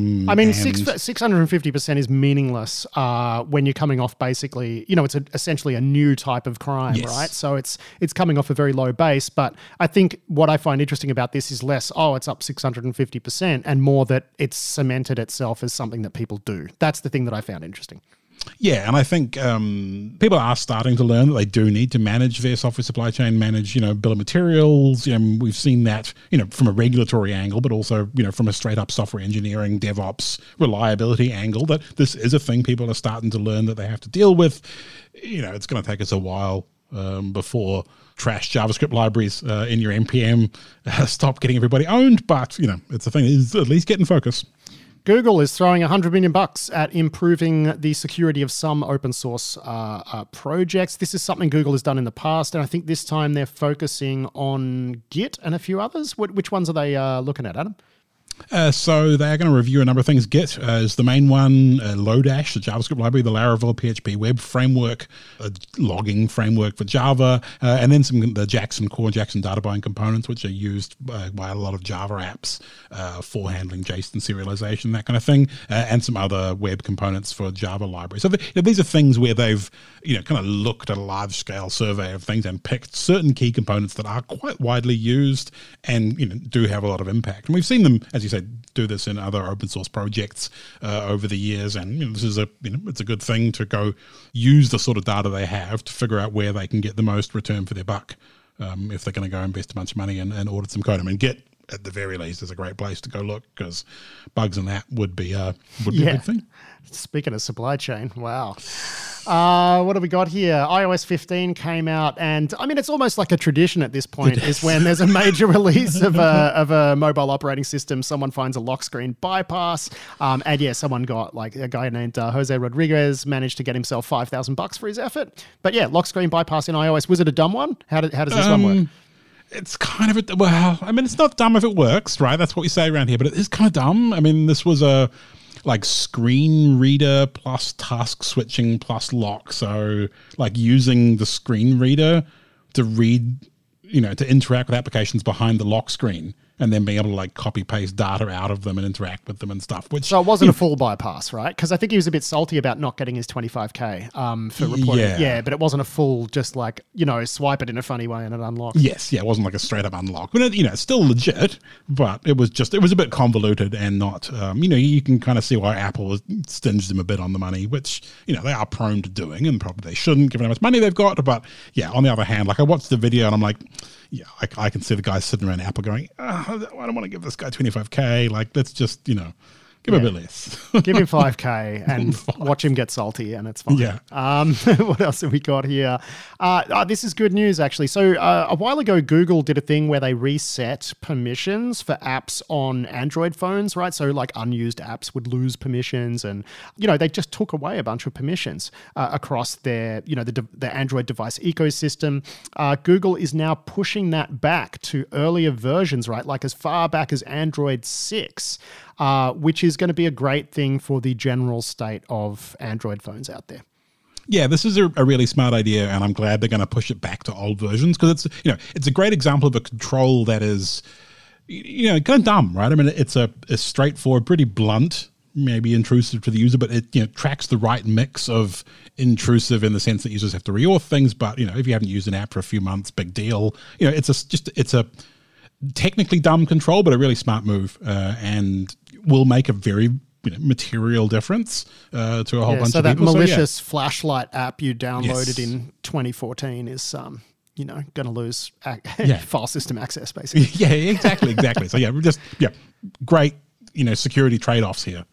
650% is meaningless when you're coming off basically, it's essentially a new type of crime, yes. right? So it's coming off a very low base. But I think what I find interesting about this is less, it's up 650%, and more that it's cemented itself as something that people do. That's the thing that I found interesting. Yeah, and I think people are starting to learn that they do need to manage their software supply chain, manage, bill of materials. We've seen that, from a regulatory angle, but also, from a straight up software engineering, DevOps, reliability angle, that this is a thing people are starting to learn that they have to deal with. It's going to take us a while before trash JavaScript libraries in your NPM stop getting everybody owned, but, it's a thing that is at least getting focus. Google is throwing $100 million at improving the security of some open source projects. This is something Google has done in the past, and I think this time they're focusing on Git and a few others. Which ones are they looking at, Adam? So they're going to review a number of things. Git is the main one, Lodash, the JavaScript library, the Laravel PHP web framework, a logging framework for Java, and then the Jackson data binding components, which are used by a lot of Java apps for handling JSON serialization, that kind of thing, and some other web components for Java library. So these are things where they've kind of looked at a large scale survey of things and picked certain key components that are quite widely used and do have a lot of impact. And we've seen them, as you say, do this in other open source projects over the years, and this is it's a good thing to go use the sort of data they have to figure out where they can get the most return for their buck if they're going to go invest a bunch of money and audit some code. I mean, Git at the very least is a great place to go look, because bugs in that would be a big thing. Speaking of supply chain, wow. What have we got here? iOS 15 came out, and I mean, it's almost like a tradition at this point, is when there's a major release of a mobile operating system, someone finds a lock screen bypass. And yeah, someone got, like, a guy named Jose Rodriguez managed to get himself $5,000 for his effort. But yeah, lock screen bypass in iOS. Was it a dumb one? How does this one work? It's kind of it's not dumb if it works, right? That's what we say around here, but it is kind of dumb. I mean, this was a screen reader plus task switching plus lock. So using the screen reader to read, to interact with applications behind the lock screen, and then being able to copy paste data out of them and interact with them and stuff. So it wasn't a full bypass, right? Because I think he was a bit salty about not getting his $25K for reporting. Yeah, but it wasn't a full swipe it in a funny way and it unlocks. Yes, it wasn't like a straight up unlock. But it's still legit, but it was a bit convoluted and not. You can kind of see why Apple stinged them a bit on the money, which they are prone to doing, and probably they shouldn't, given how much money they've got. But yeah, on the other hand, I watched the video and I'm like, yeah, I can see the guy sitting around Apple going, I don't want to give this guy $25K. Let's just, give him a bit less. Give him $5K and watch him get salty, and it's fine. Yeah. What else have we got here? This is good news, actually. So a while ago, Google did a thing where they reset permissions for apps on Android phones, right? So unused apps would lose permissions, and they just took away a bunch of permissions across their the Android device ecosystem. Google is now pushing that back to earlier versions, right? As far back as Android 6. Which is going to be a great thing for the general state of Android phones out there. Yeah, this is a really smart idea, and I'm glad they're going to push it back to old versions, because it's a great example of a control that is kind of dumb, right? I mean, it's a straightforward, pretty blunt, maybe intrusive to the user, but it tracks the right mix of intrusive in the sense that users have to reauth things, but if you haven't used an app for a few months, big deal. It's a technically dumb control, but a really smart move, and will make a very material difference to a whole bunch of people. So that malicious flashlight app you downloaded in 2014 is going to lose file system access, basically. Yeah, exactly. So great security trade-offs here.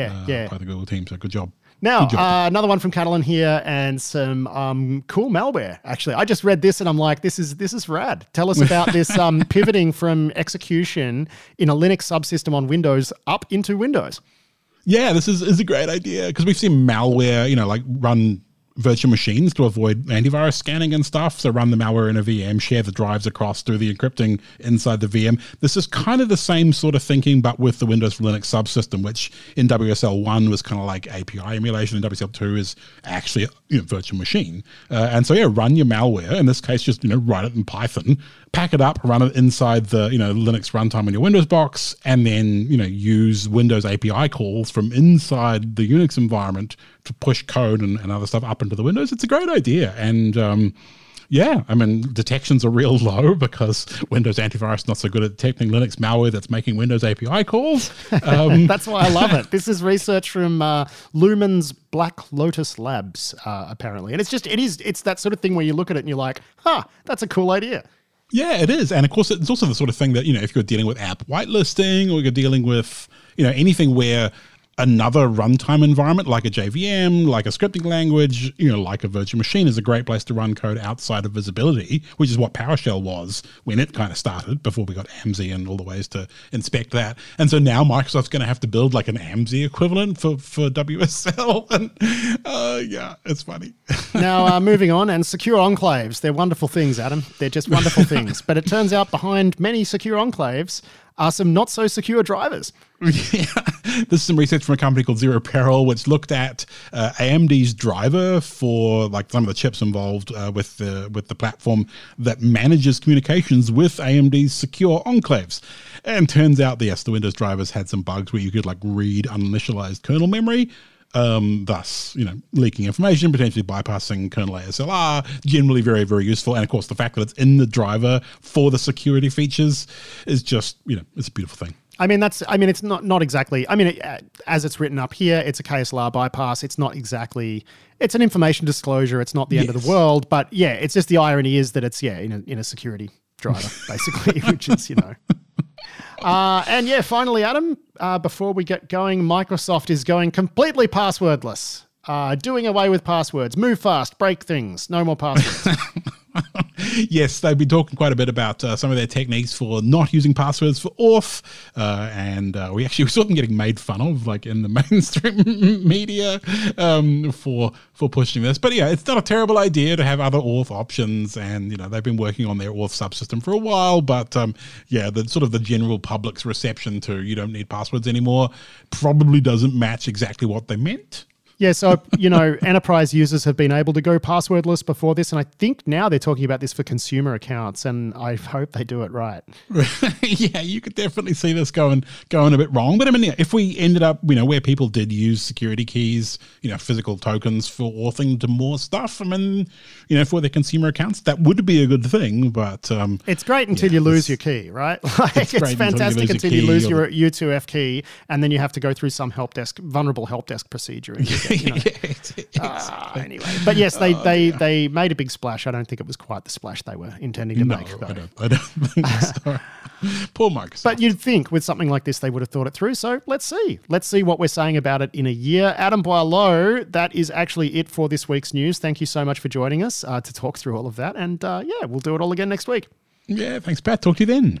By the Google team. So good job. Now, another one from Catalan here, and some cool malware, actually. I just read this and I'm like, this is rad. Tell us about this pivoting from execution in a Linux subsystem on Windows up into Windows. Yeah, this is a great idea, because we've seen malware, run virtual machines to avoid antivirus scanning and stuff. So run the malware in a VM, share the drives across, do the encrypting inside the VM. This is kind of the same sort of thinking, but with the Windows for Linux subsystem, which in WSL 1 was kind of like API emulation, and WSL 2 is actually a virtual machine. And so, run your malware. In this case, just write it in Python, pack it up, run it inside the Linux runtime in your Windows box, and then use Windows API calls from inside the Unix environment to push code and other stuff up into the Windows. It's a great idea. And detections are real low because Windows antivirus is not so good at detecting Linux malware that's making Windows API calls. That's why I love it. This is research from Lumen's Black Lotus Labs, apparently. And it's that sort of thing where you look at it and you're like, that's a cool idea. Yeah, it is. And of course, it's also the sort of thing that, if you're dealing with app whitelisting or you're dealing with, anything where another runtime environment like a JVM, like a scripting language, like a virtual machine is a great place to run code outside of visibility, which is what PowerShell was when it kind of started before we got AMSI and all the ways to inspect that. And so now Microsoft's going to have to build like an AMSI equivalent for WSL. And it's funny. Now, moving on, and secure enclaves. They're wonderful things, Adam. They're just wonderful things. But it turns out behind many secure enclaves are some not so secure drivers. Yeah, this is some research from a company called Zero Peril, which looked at AMD's driver for like some of the chips involved with the platform that manages communications with AMD's secure enclaves. And turns out, yes, the Windows drivers had some bugs where you could like read uninitialized kernel memory. Thus, leaking information, potentially bypassing kernel ASLR, generally very, very useful. And of course, the fact that it's in the driver for the security features is just, it's a beautiful thing. It's not exactly, as it's written up here, it's a KSLR bypass. It's not exactly, it's an information disclosure. It's not the end of the world, but it's just the irony is that it's, in a security driver, basically, which is, finally, Adam, before we get going, Microsoft is going completely passwordless, doing away with passwords. Move fast, break things, no more passwords. Yes, they've been talking quite a bit about some of their techniques for not using passwords for auth, and we saw them getting made fun of, like in the mainstream media, for pushing this. But it's not a terrible idea to have other auth options, and they've been working on their auth subsystem for a while. But the sort of the general public's reception to you don't need passwords anymore probably doesn't match exactly what they meant. Yeah, so, enterprise users have been able to go passwordless before this, and I think now they're talking about this for consumer accounts, and I hope they do it right. Yeah, you could definitely see this going a bit wrong. But if we ended up, where people did use security keys, physical tokens for authing to more stuff, for their consumer accounts, that would be a good thing. But it's great until you lose your key, right? It's fantastic until you lose your U2F key, and then you have to go through some vulnerable help desk procedure. And anyway, but yes, they made a big splash. I don't think it was quite the splash they were intending to make. I don't think so. Poor Microsoft. But you'd think with something like this they would have thought it through. So let's see what we're saying about it in a year. Adam Boileau, that is actually it for this week's news. Thank you so much for joining us to talk through all of that. And we'll do it all again next week. Yeah, thanks, Pat. Talk to you then.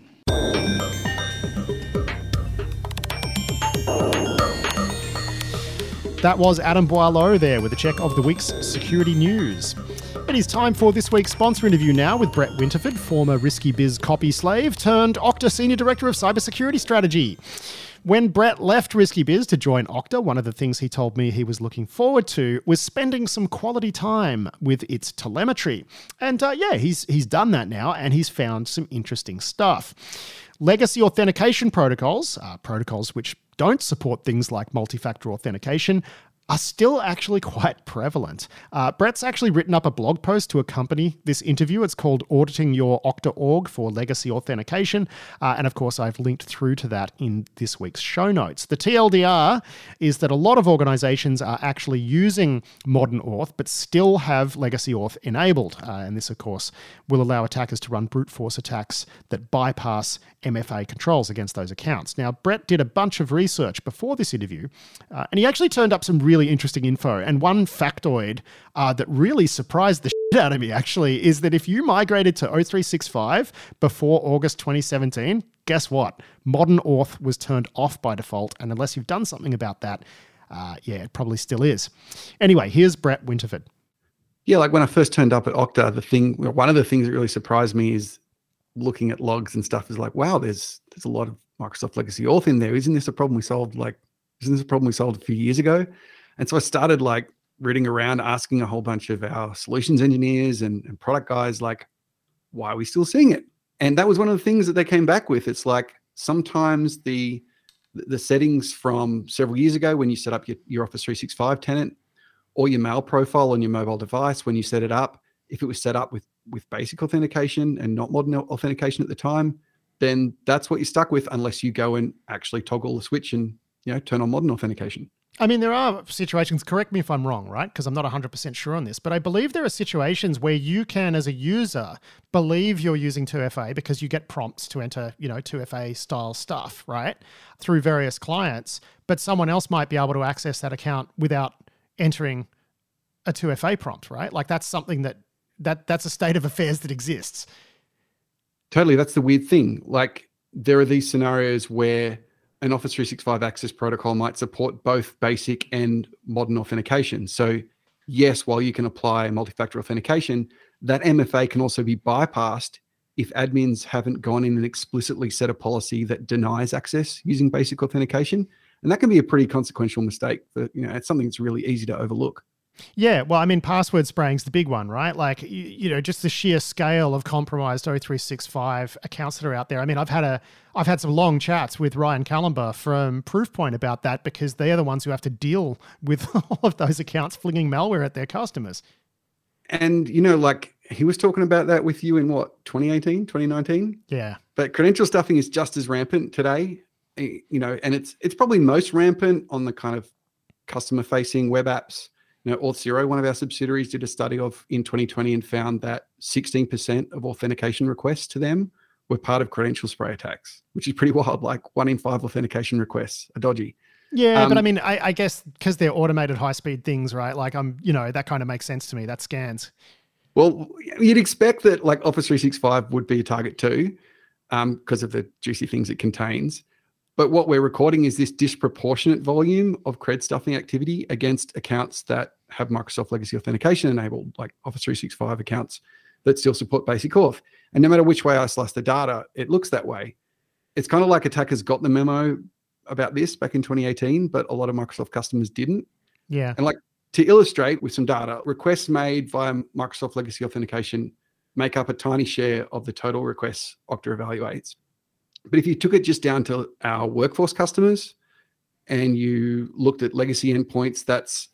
That was Adam Boileau there with a check of the week's security news. It is time for this week's sponsor interview now with Brett Winterford, former Risky Biz copy slave turned Okta Senior Director of Cybersecurity Strategy. When Brett left Risky Biz to join Okta, one of the things he told me he was looking forward to was spending some quality time with its telemetry. And he's done that now, and he's found some interesting stuff. Legacy authentication protocols, protocols which don't support things like multi-factor authentication, are still actually quite prevalent. Brett's actually written up a blog post to accompany this interview. It's called Auditing Your Okta Org for Legacy Authentication. And of course, I've linked through to that in this week's show notes. The TLDR is that a lot of organizations are actually using modern auth, but still have legacy auth enabled. And this, of course, will allow attackers to run brute force attacks that bypass MFA controls against those accounts. Now, Brett did a bunch of research before this interview, and he actually turned up some really interesting info. And one factoid that really surprised the shit out of me, actually, is that if you migrated to O365 before August 2017, guess what? Modern auth was turned off by default, and unless you've done something about that, it probably still is. Anyway, here's Brett Winterford. Yeah, like when I first turned up at Okta, one of the things that really surprised me is looking at logs and stuff is like, wow, there's a lot of Microsoft legacy auth in there. Isn't this a problem we solved a few years ago? And so I started like reading around, asking a whole bunch of our solutions engineers and product guys, like, why are we still seeing it? And that was one of the things that they came back with. It's like sometimes the settings from several years ago when you set up your Office 365 tenant or your mail profile on your mobile device, when you set it up, if it was set up with basic authentication and not modern authentication at the time, then that's what you're stuck with unless you go and actually toggle the switch and turn on modern authentication. I mean, there are situations, correct me if I'm wrong, right? Because I'm not 100% sure on this, but I believe there are situations where you can, as a user, believe you're using 2FA because you get prompts to enter, 2FA style stuff, right? Through various clients, but someone else might be able to access that account without entering a 2FA prompt, right? Like that's something that's a state of affairs that exists. Totally. That's the weird thing. Like there are these scenarios where an Office 365 access protocol might support both basic and modern authentication. So yes, while you can apply multi-factor authentication, that MFA can also be bypassed if admins haven't gone in and explicitly set a policy that denies access using basic authentication. And that can be a pretty consequential mistake. But, it's something that's really easy to overlook. Yeah, well, I mean, password spraying's the big one, right? Like, just the sheer scale of compromised O365 accounts that are out there. I mean, I've had some long chats with Ryan Callenber from Proofpoint about that because they are the ones who have to deal with all of those accounts flinging malware at their customers. And, like he was talking about that with you in 2018, 2019? Yeah. But credential stuffing is just as rampant today, and it's probably most rampant on the kind of customer-facing web apps. Auth0, one of our subsidiaries, did a study in 2020 and found that 16% of authentication requests to them were part of credential spray attacks, which is pretty wild. Like 1 in 5 authentication requests are dodgy. Yeah, but I mean, I guess because they're automated high-speed things, right? Like that kind of makes sense to me. That scans. Well, you'd expect that like Office 365 would be a target too, because of the juicy things it contains. But what we're recording is this disproportionate volume of cred stuffing activity against accounts that have Microsoft legacy authentication enabled, like Office 365 accounts that still support basic auth. And no matter which way I slice the data, it looks that way. It's kind of like attackers got the memo about this back in 2018, but a lot of Microsoft customers didn't. Yeah. And like to illustrate with some data, requests made via Microsoft legacy authentication make up a tiny share of the total requests Okta evaluates. But if you took it just down to our workforce customers and you looked at legacy endpoints, that's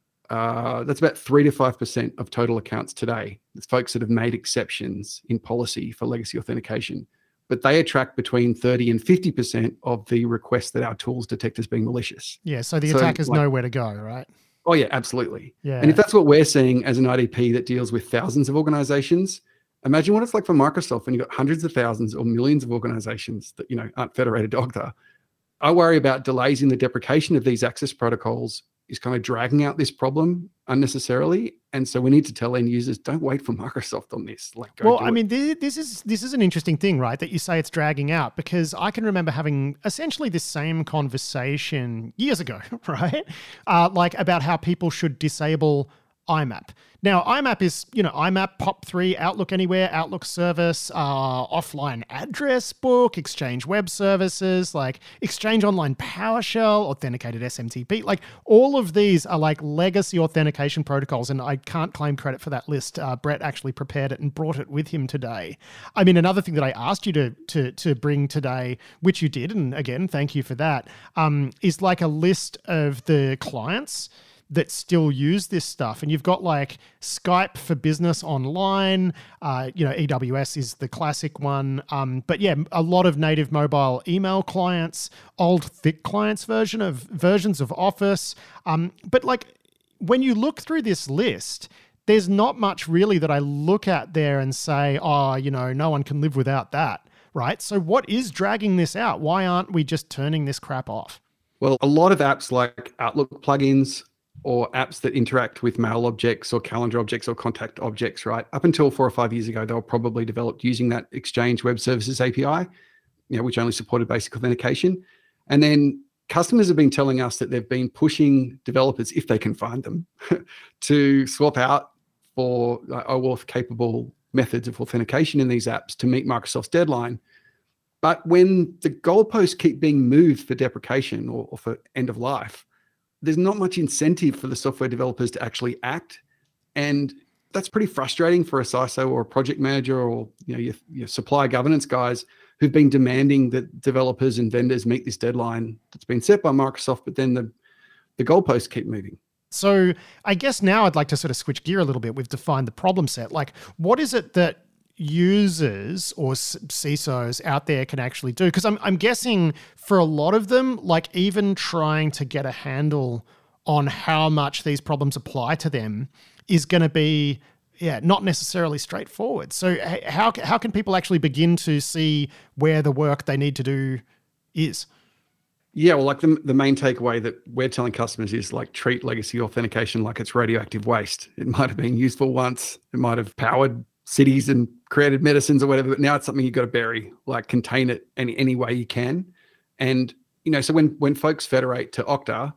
about 3 to 5% of total accounts today. It's folks that have made exceptions in policy for legacy authentication, but they attract between 30 and 50% of the requests that our tools detect as being malicious. Yeah, so the attackers know where to go, right? Oh yeah, absolutely. Yeah. And if that's what we're seeing as an IDP that deals with thousands of organizations, imagine what it's like for Microsoft when you've got hundreds of thousands or millions of organizations that, aren't federated to Okta. I worry about delays in the deprecation of these access protocols is kind of dragging out this problem unnecessarily. And so we need to tell end users, don't wait for Microsoft on this. I mean, this is an interesting thing, right? That you say it's dragging out, because I can remember having essentially this same conversation years ago, right? Like about how people should disable IMAP. Now, IMAP is, IMAP, POP3, Outlook Anywhere, Outlook Service, offline address book, Exchange Web Services, like Exchange Online PowerShell, Authenticated SMTP. Like all of these are like legacy authentication protocols, and I can't claim credit for that list. Brett actually prepared it and brought it with him today. I mean, another thing that I asked you to bring today, which you did, and again, thank you for that, is like a list of the clients that still use this stuff. And you've got like Skype for Business Online, EWS is the classic one. But yeah, a lot of native mobile email clients, old thick clients versions of Office. But like when you look through this list, there's not much really that I look at there and say, no one can live without that, right? So what is dragging this out? Why aren't we just turning this crap off? Well, a lot of apps like Outlook plugins or apps that interact with mail objects or calendar objects or contact objects, right? Up until 4 or 5 years ago, they were probably developed using that Exchange Web Services API, which only supported basic authentication. And then customers have been telling us that they've been pushing developers, if they can find them, to swap out for OAuth capable methods of authentication in these apps to meet Microsoft's deadline. But when the goalposts keep being moved for deprecation or for end of life, there's not much incentive for the software developers to actually act. And that's pretty frustrating for a CISO or a project manager or your supply governance guys who've been demanding that developers and vendors meet this deadline that's been set by Microsoft, but then the goalposts keep moving. So I guess now I'd like to sort of switch gear a little bit. We've defined the problem set. Like, what is it that users or CISOs out there can actually do? Because I'm guessing for a lot of them, like even trying to get a handle on how much these problems apply to them is going to be, not necessarily straightforward. So how can people actually begin to see where the work they need to do is? Yeah, well, like the main takeaway that we're telling customers is like treat legacy authentication like it's radioactive waste. It might have been useful once. It might have powered cities and created medicines or whatever, but now it's something you've got to bury, like contain it any way you can. And, so when folks federate to Okta,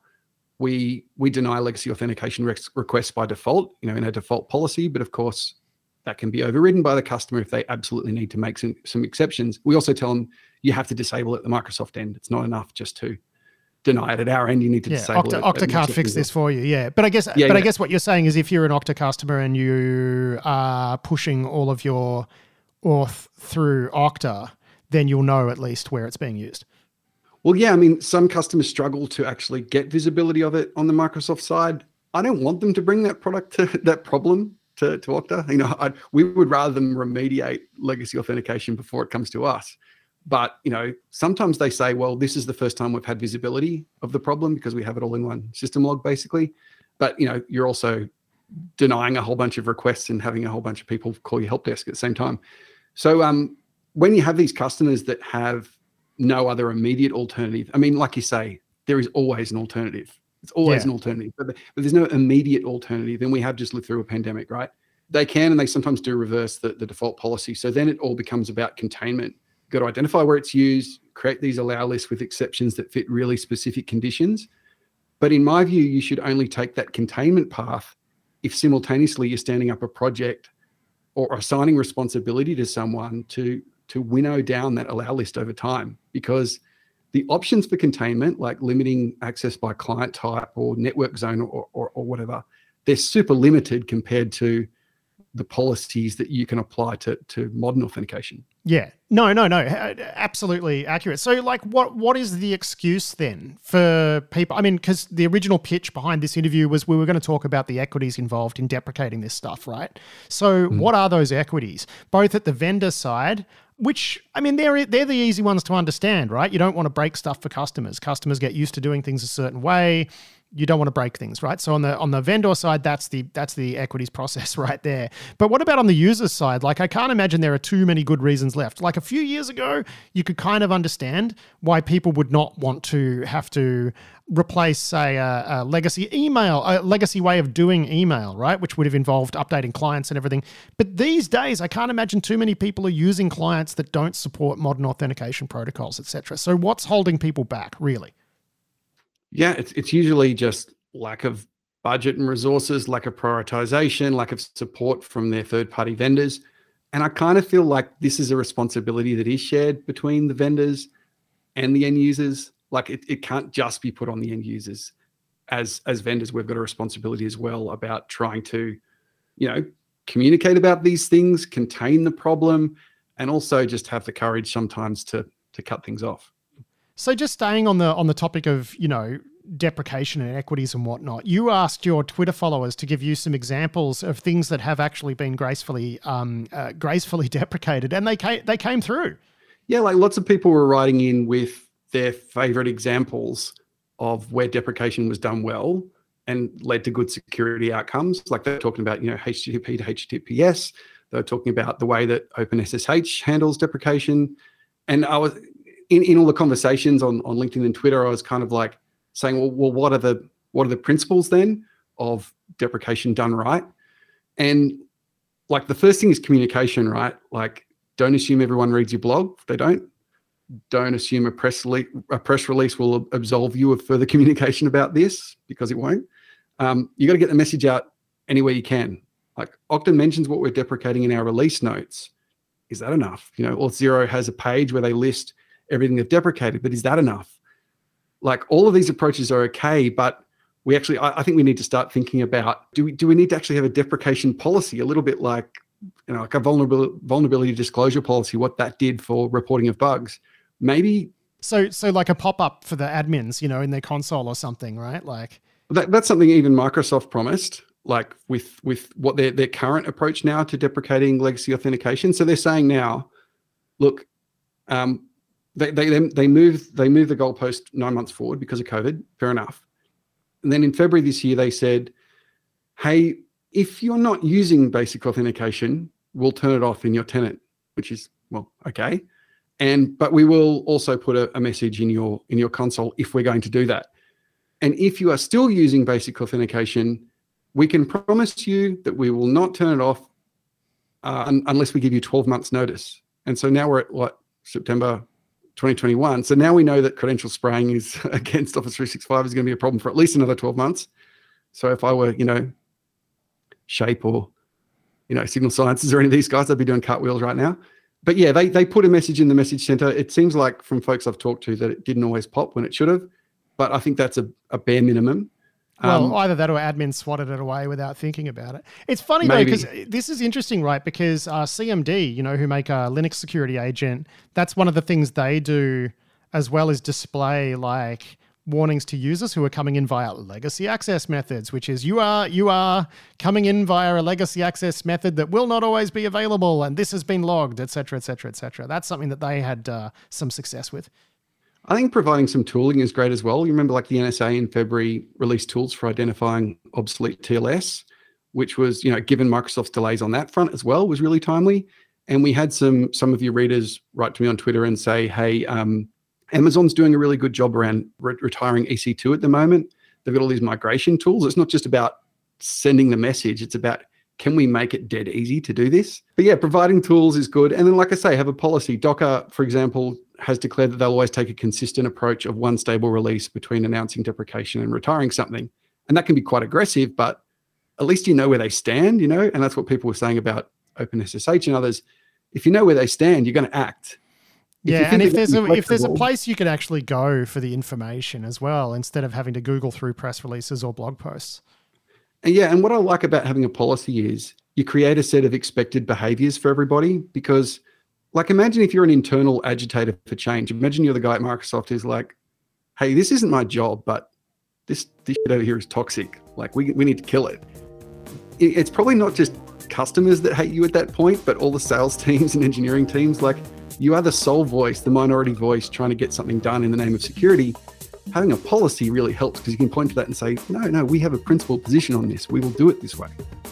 we deny legacy authentication requests by default, in a default policy, but of course that can be overridden by the customer if they absolutely need to make some exceptions. We also tell them you have to disable it at the Microsoft end. It's not enough just to deny it at our end. You need to disable it. Okta can't fix this for you. Yeah. But I guess what you're saying is if you're an Okta customer and you are pushing all of your auth through Okta, then you'll know at least where it's being used. Well, yeah, I mean, some customers struggle to actually get visibility of it on the Microsoft side. I don't want them to bring that problem to Okta. We would rather them remediate legacy authentication before it comes to us. But, sometimes they say, well, this is the first time we've had visibility of the problem because we have it all in one system log, basically. But, you're also denying a whole bunch of requests and having a whole bunch of people call your help desk at the same time. So when you have these customers that have no other immediate alternative, I mean, like you say, there is always an alternative. It's always an alternative, but there's no immediate alternative. And we have just lived through a pandemic, right? They can, and they sometimes do reverse the default policy. So then it all becomes about containment. You've got to identify where it's used, create these allow lists with exceptions that fit really specific conditions. But in my view, you should only take that containment path if simultaneously you're standing up a project or assigning responsibility to someone to winnow down that allow list over time. Because the options for containment, like limiting access by client type or network zone or whatever, they're super limited compared to the policies that you can apply to modern authentication. Yeah. No. Absolutely accurate. So like what is the excuse then for people? I mean, because the original pitch behind this interview was we were going to talk about the equities involved in deprecating this stuff, right? So what are those equities? Both at the vendor side, which, I mean, they're the easy ones to understand, right? You don't want to break stuff for customers. Customers get used to doing things a certain way. You don't want to break things, right? So on the vendor side, that's the equities process right there. But what about on the user side? Like, I can't imagine there are too many good reasons left. Like a few years ago, you could kind of understand why people would not want to have to replace, say, a legacy email, a legacy way of doing email, right? Which would have involved updating clients and everything. But these days, I can't imagine too many people are using clients that don't support modern authentication protocols, etc. So what's holding people back, really? Yeah, it's usually just lack of budget and resources, lack of prioritization, lack of support from their third-party vendors. And I kind of feel like this is a responsibility that is shared between the vendors and the end users. Like it can't just be put on the end users. As vendors, we've got a responsibility as well about trying to, communicate about these things, contain the problem, and also just have the courage sometimes to cut things off. So just staying on the topic of, deprecation and equities and whatnot, you asked your Twitter followers to give you some examples of things that have actually been gracefully deprecated, and they came through. Yeah, like lots of people were writing in with their favorite examples of where deprecation was done well and led to good security outcomes. Like they're talking about, HTTP to HTTPS. They're talking about the way that OpenSSH handles deprecation. And I was in all the conversations on LinkedIn and Twitter, I was kind of like saying, well, what are the principles then of deprecation done right? And like the first thing is communication, right? Like don't assume everyone reads your blog. If they don't assume a press release will absolve you of further communication about this, because it won't. You got to get the message out any way you can. Like Okta mentions what we're deprecating in our release notes. Is that enough? Auth0 has a page where they list everything they've deprecated, but is that enough? Like all of these approaches are okay, but I think we need to start thinking about, do we need to actually have a deprecation policy, a little bit like, like a vulnerability disclosure policy, what that did for reporting of bugs. Maybe. So like a pop-up for the admins, in their console or something, right? Like that's something even Microsoft promised, like with what their current approach now to deprecating legacy authentication. So they're saying now, look, they moved the goalpost 9 months forward because of COVID. Fair enough. And then in February this year, they said, hey, if you're not using basic authentication, we'll turn it off in your tenant, which is, well, okay. But we will also put a message in your console if we're going to do that. And if you are still using basic authentication, we can promise you that we will not turn it off unless we give you 12 months notice. And so now we're at September 2021. So now we know that credential spraying is against Office 365 is going to be a problem for at least another 12 months. So if I were, Shape or, Signal Sciences or any of these guys, I'd be doing cartwheels right now. But yeah, they put a message in the message center. It seems like from folks I've talked to that it didn't always pop when it should have, but I think that's a bare minimum. Well, either that or admin swatted it away without thinking about it. It's funny though, because this is interesting, right? Because CMD, who make a Linux security agent, that's one of the things they do, as well as display like warnings to users who are coming in via legacy access methods, which is you are coming in via a legacy access method that will not always be available, and this has been logged, et cetera, et cetera, et cetera. That's something that they had some success with. I think providing some tooling is great as well. You remember like the NSA in February released tools for identifying obsolete TLS, which was, given Microsoft's delays on that front as well, was really timely. And we had some of your readers write to me on Twitter and say, hey, Amazon's doing a really good job around retiring EC2 at the moment. They've got all these migration tools. It's not just about sending the message. It's about, can we make it dead easy to do this? But yeah, providing tools is good. And then, like I say, have a policy. Docker, for example, has declared that they'll always take a consistent approach of one stable release between announcing deprecation and retiring something. And that can be quite aggressive, but at least you know where they stand, and that's what people were saying about OpenSSH and others. If you know where they stand, you're going to act. And if there's a place you can actually go for the information as well, instead of having to Google through press releases or blog posts. And what I like about having a policy is you create a set of expected behaviors for everybody, because like imagine if you're an internal agitator for change. Imagine you're the guy at Microsoft who's like, hey, this isn't my job, but this shit over here is toxic. Like we need to kill it. It's probably not just customers that hate you at that point, but all the sales teams and engineering teams. Like you are the sole voice, the minority voice trying to get something done in the name of security. Having a policy really helps because you can point to that and say, no, we have a principled position on this. We will do it this way.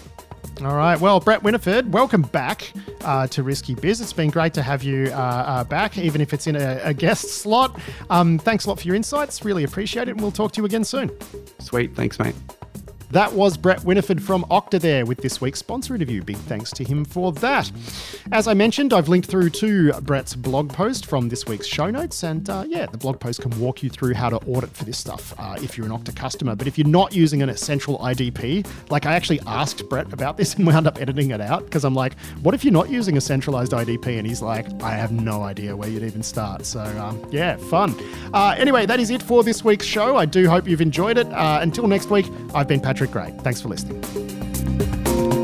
All right. Well, Brett Winifred, welcome back to Risky Biz. It's been great to have you back, even if it's in a guest slot. Thanks a lot for your insights. Really appreciate it. And we'll talk to you again soon. Sweet. Thanks, mate. That was Brett Winifred from Okta there with this week's sponsor interview. Big thanks to him for that. As I mentioned, I've linked through to Brett's blog post from this week's show notes. And the blog post can walk you through how to audit for this stuff if you're an Okta customer. But if you're not using an essential IDP, like I actually asked Brett about this and wound up editing it out because I'm like, what if you're not using a centralized IDP? And he's like, I have no idea where you'd even start. So fun. Anyway, that is it for this week's show. I do hope you've enjoyed it. Until next week, I've been Patrick Gray. Thanks for listening.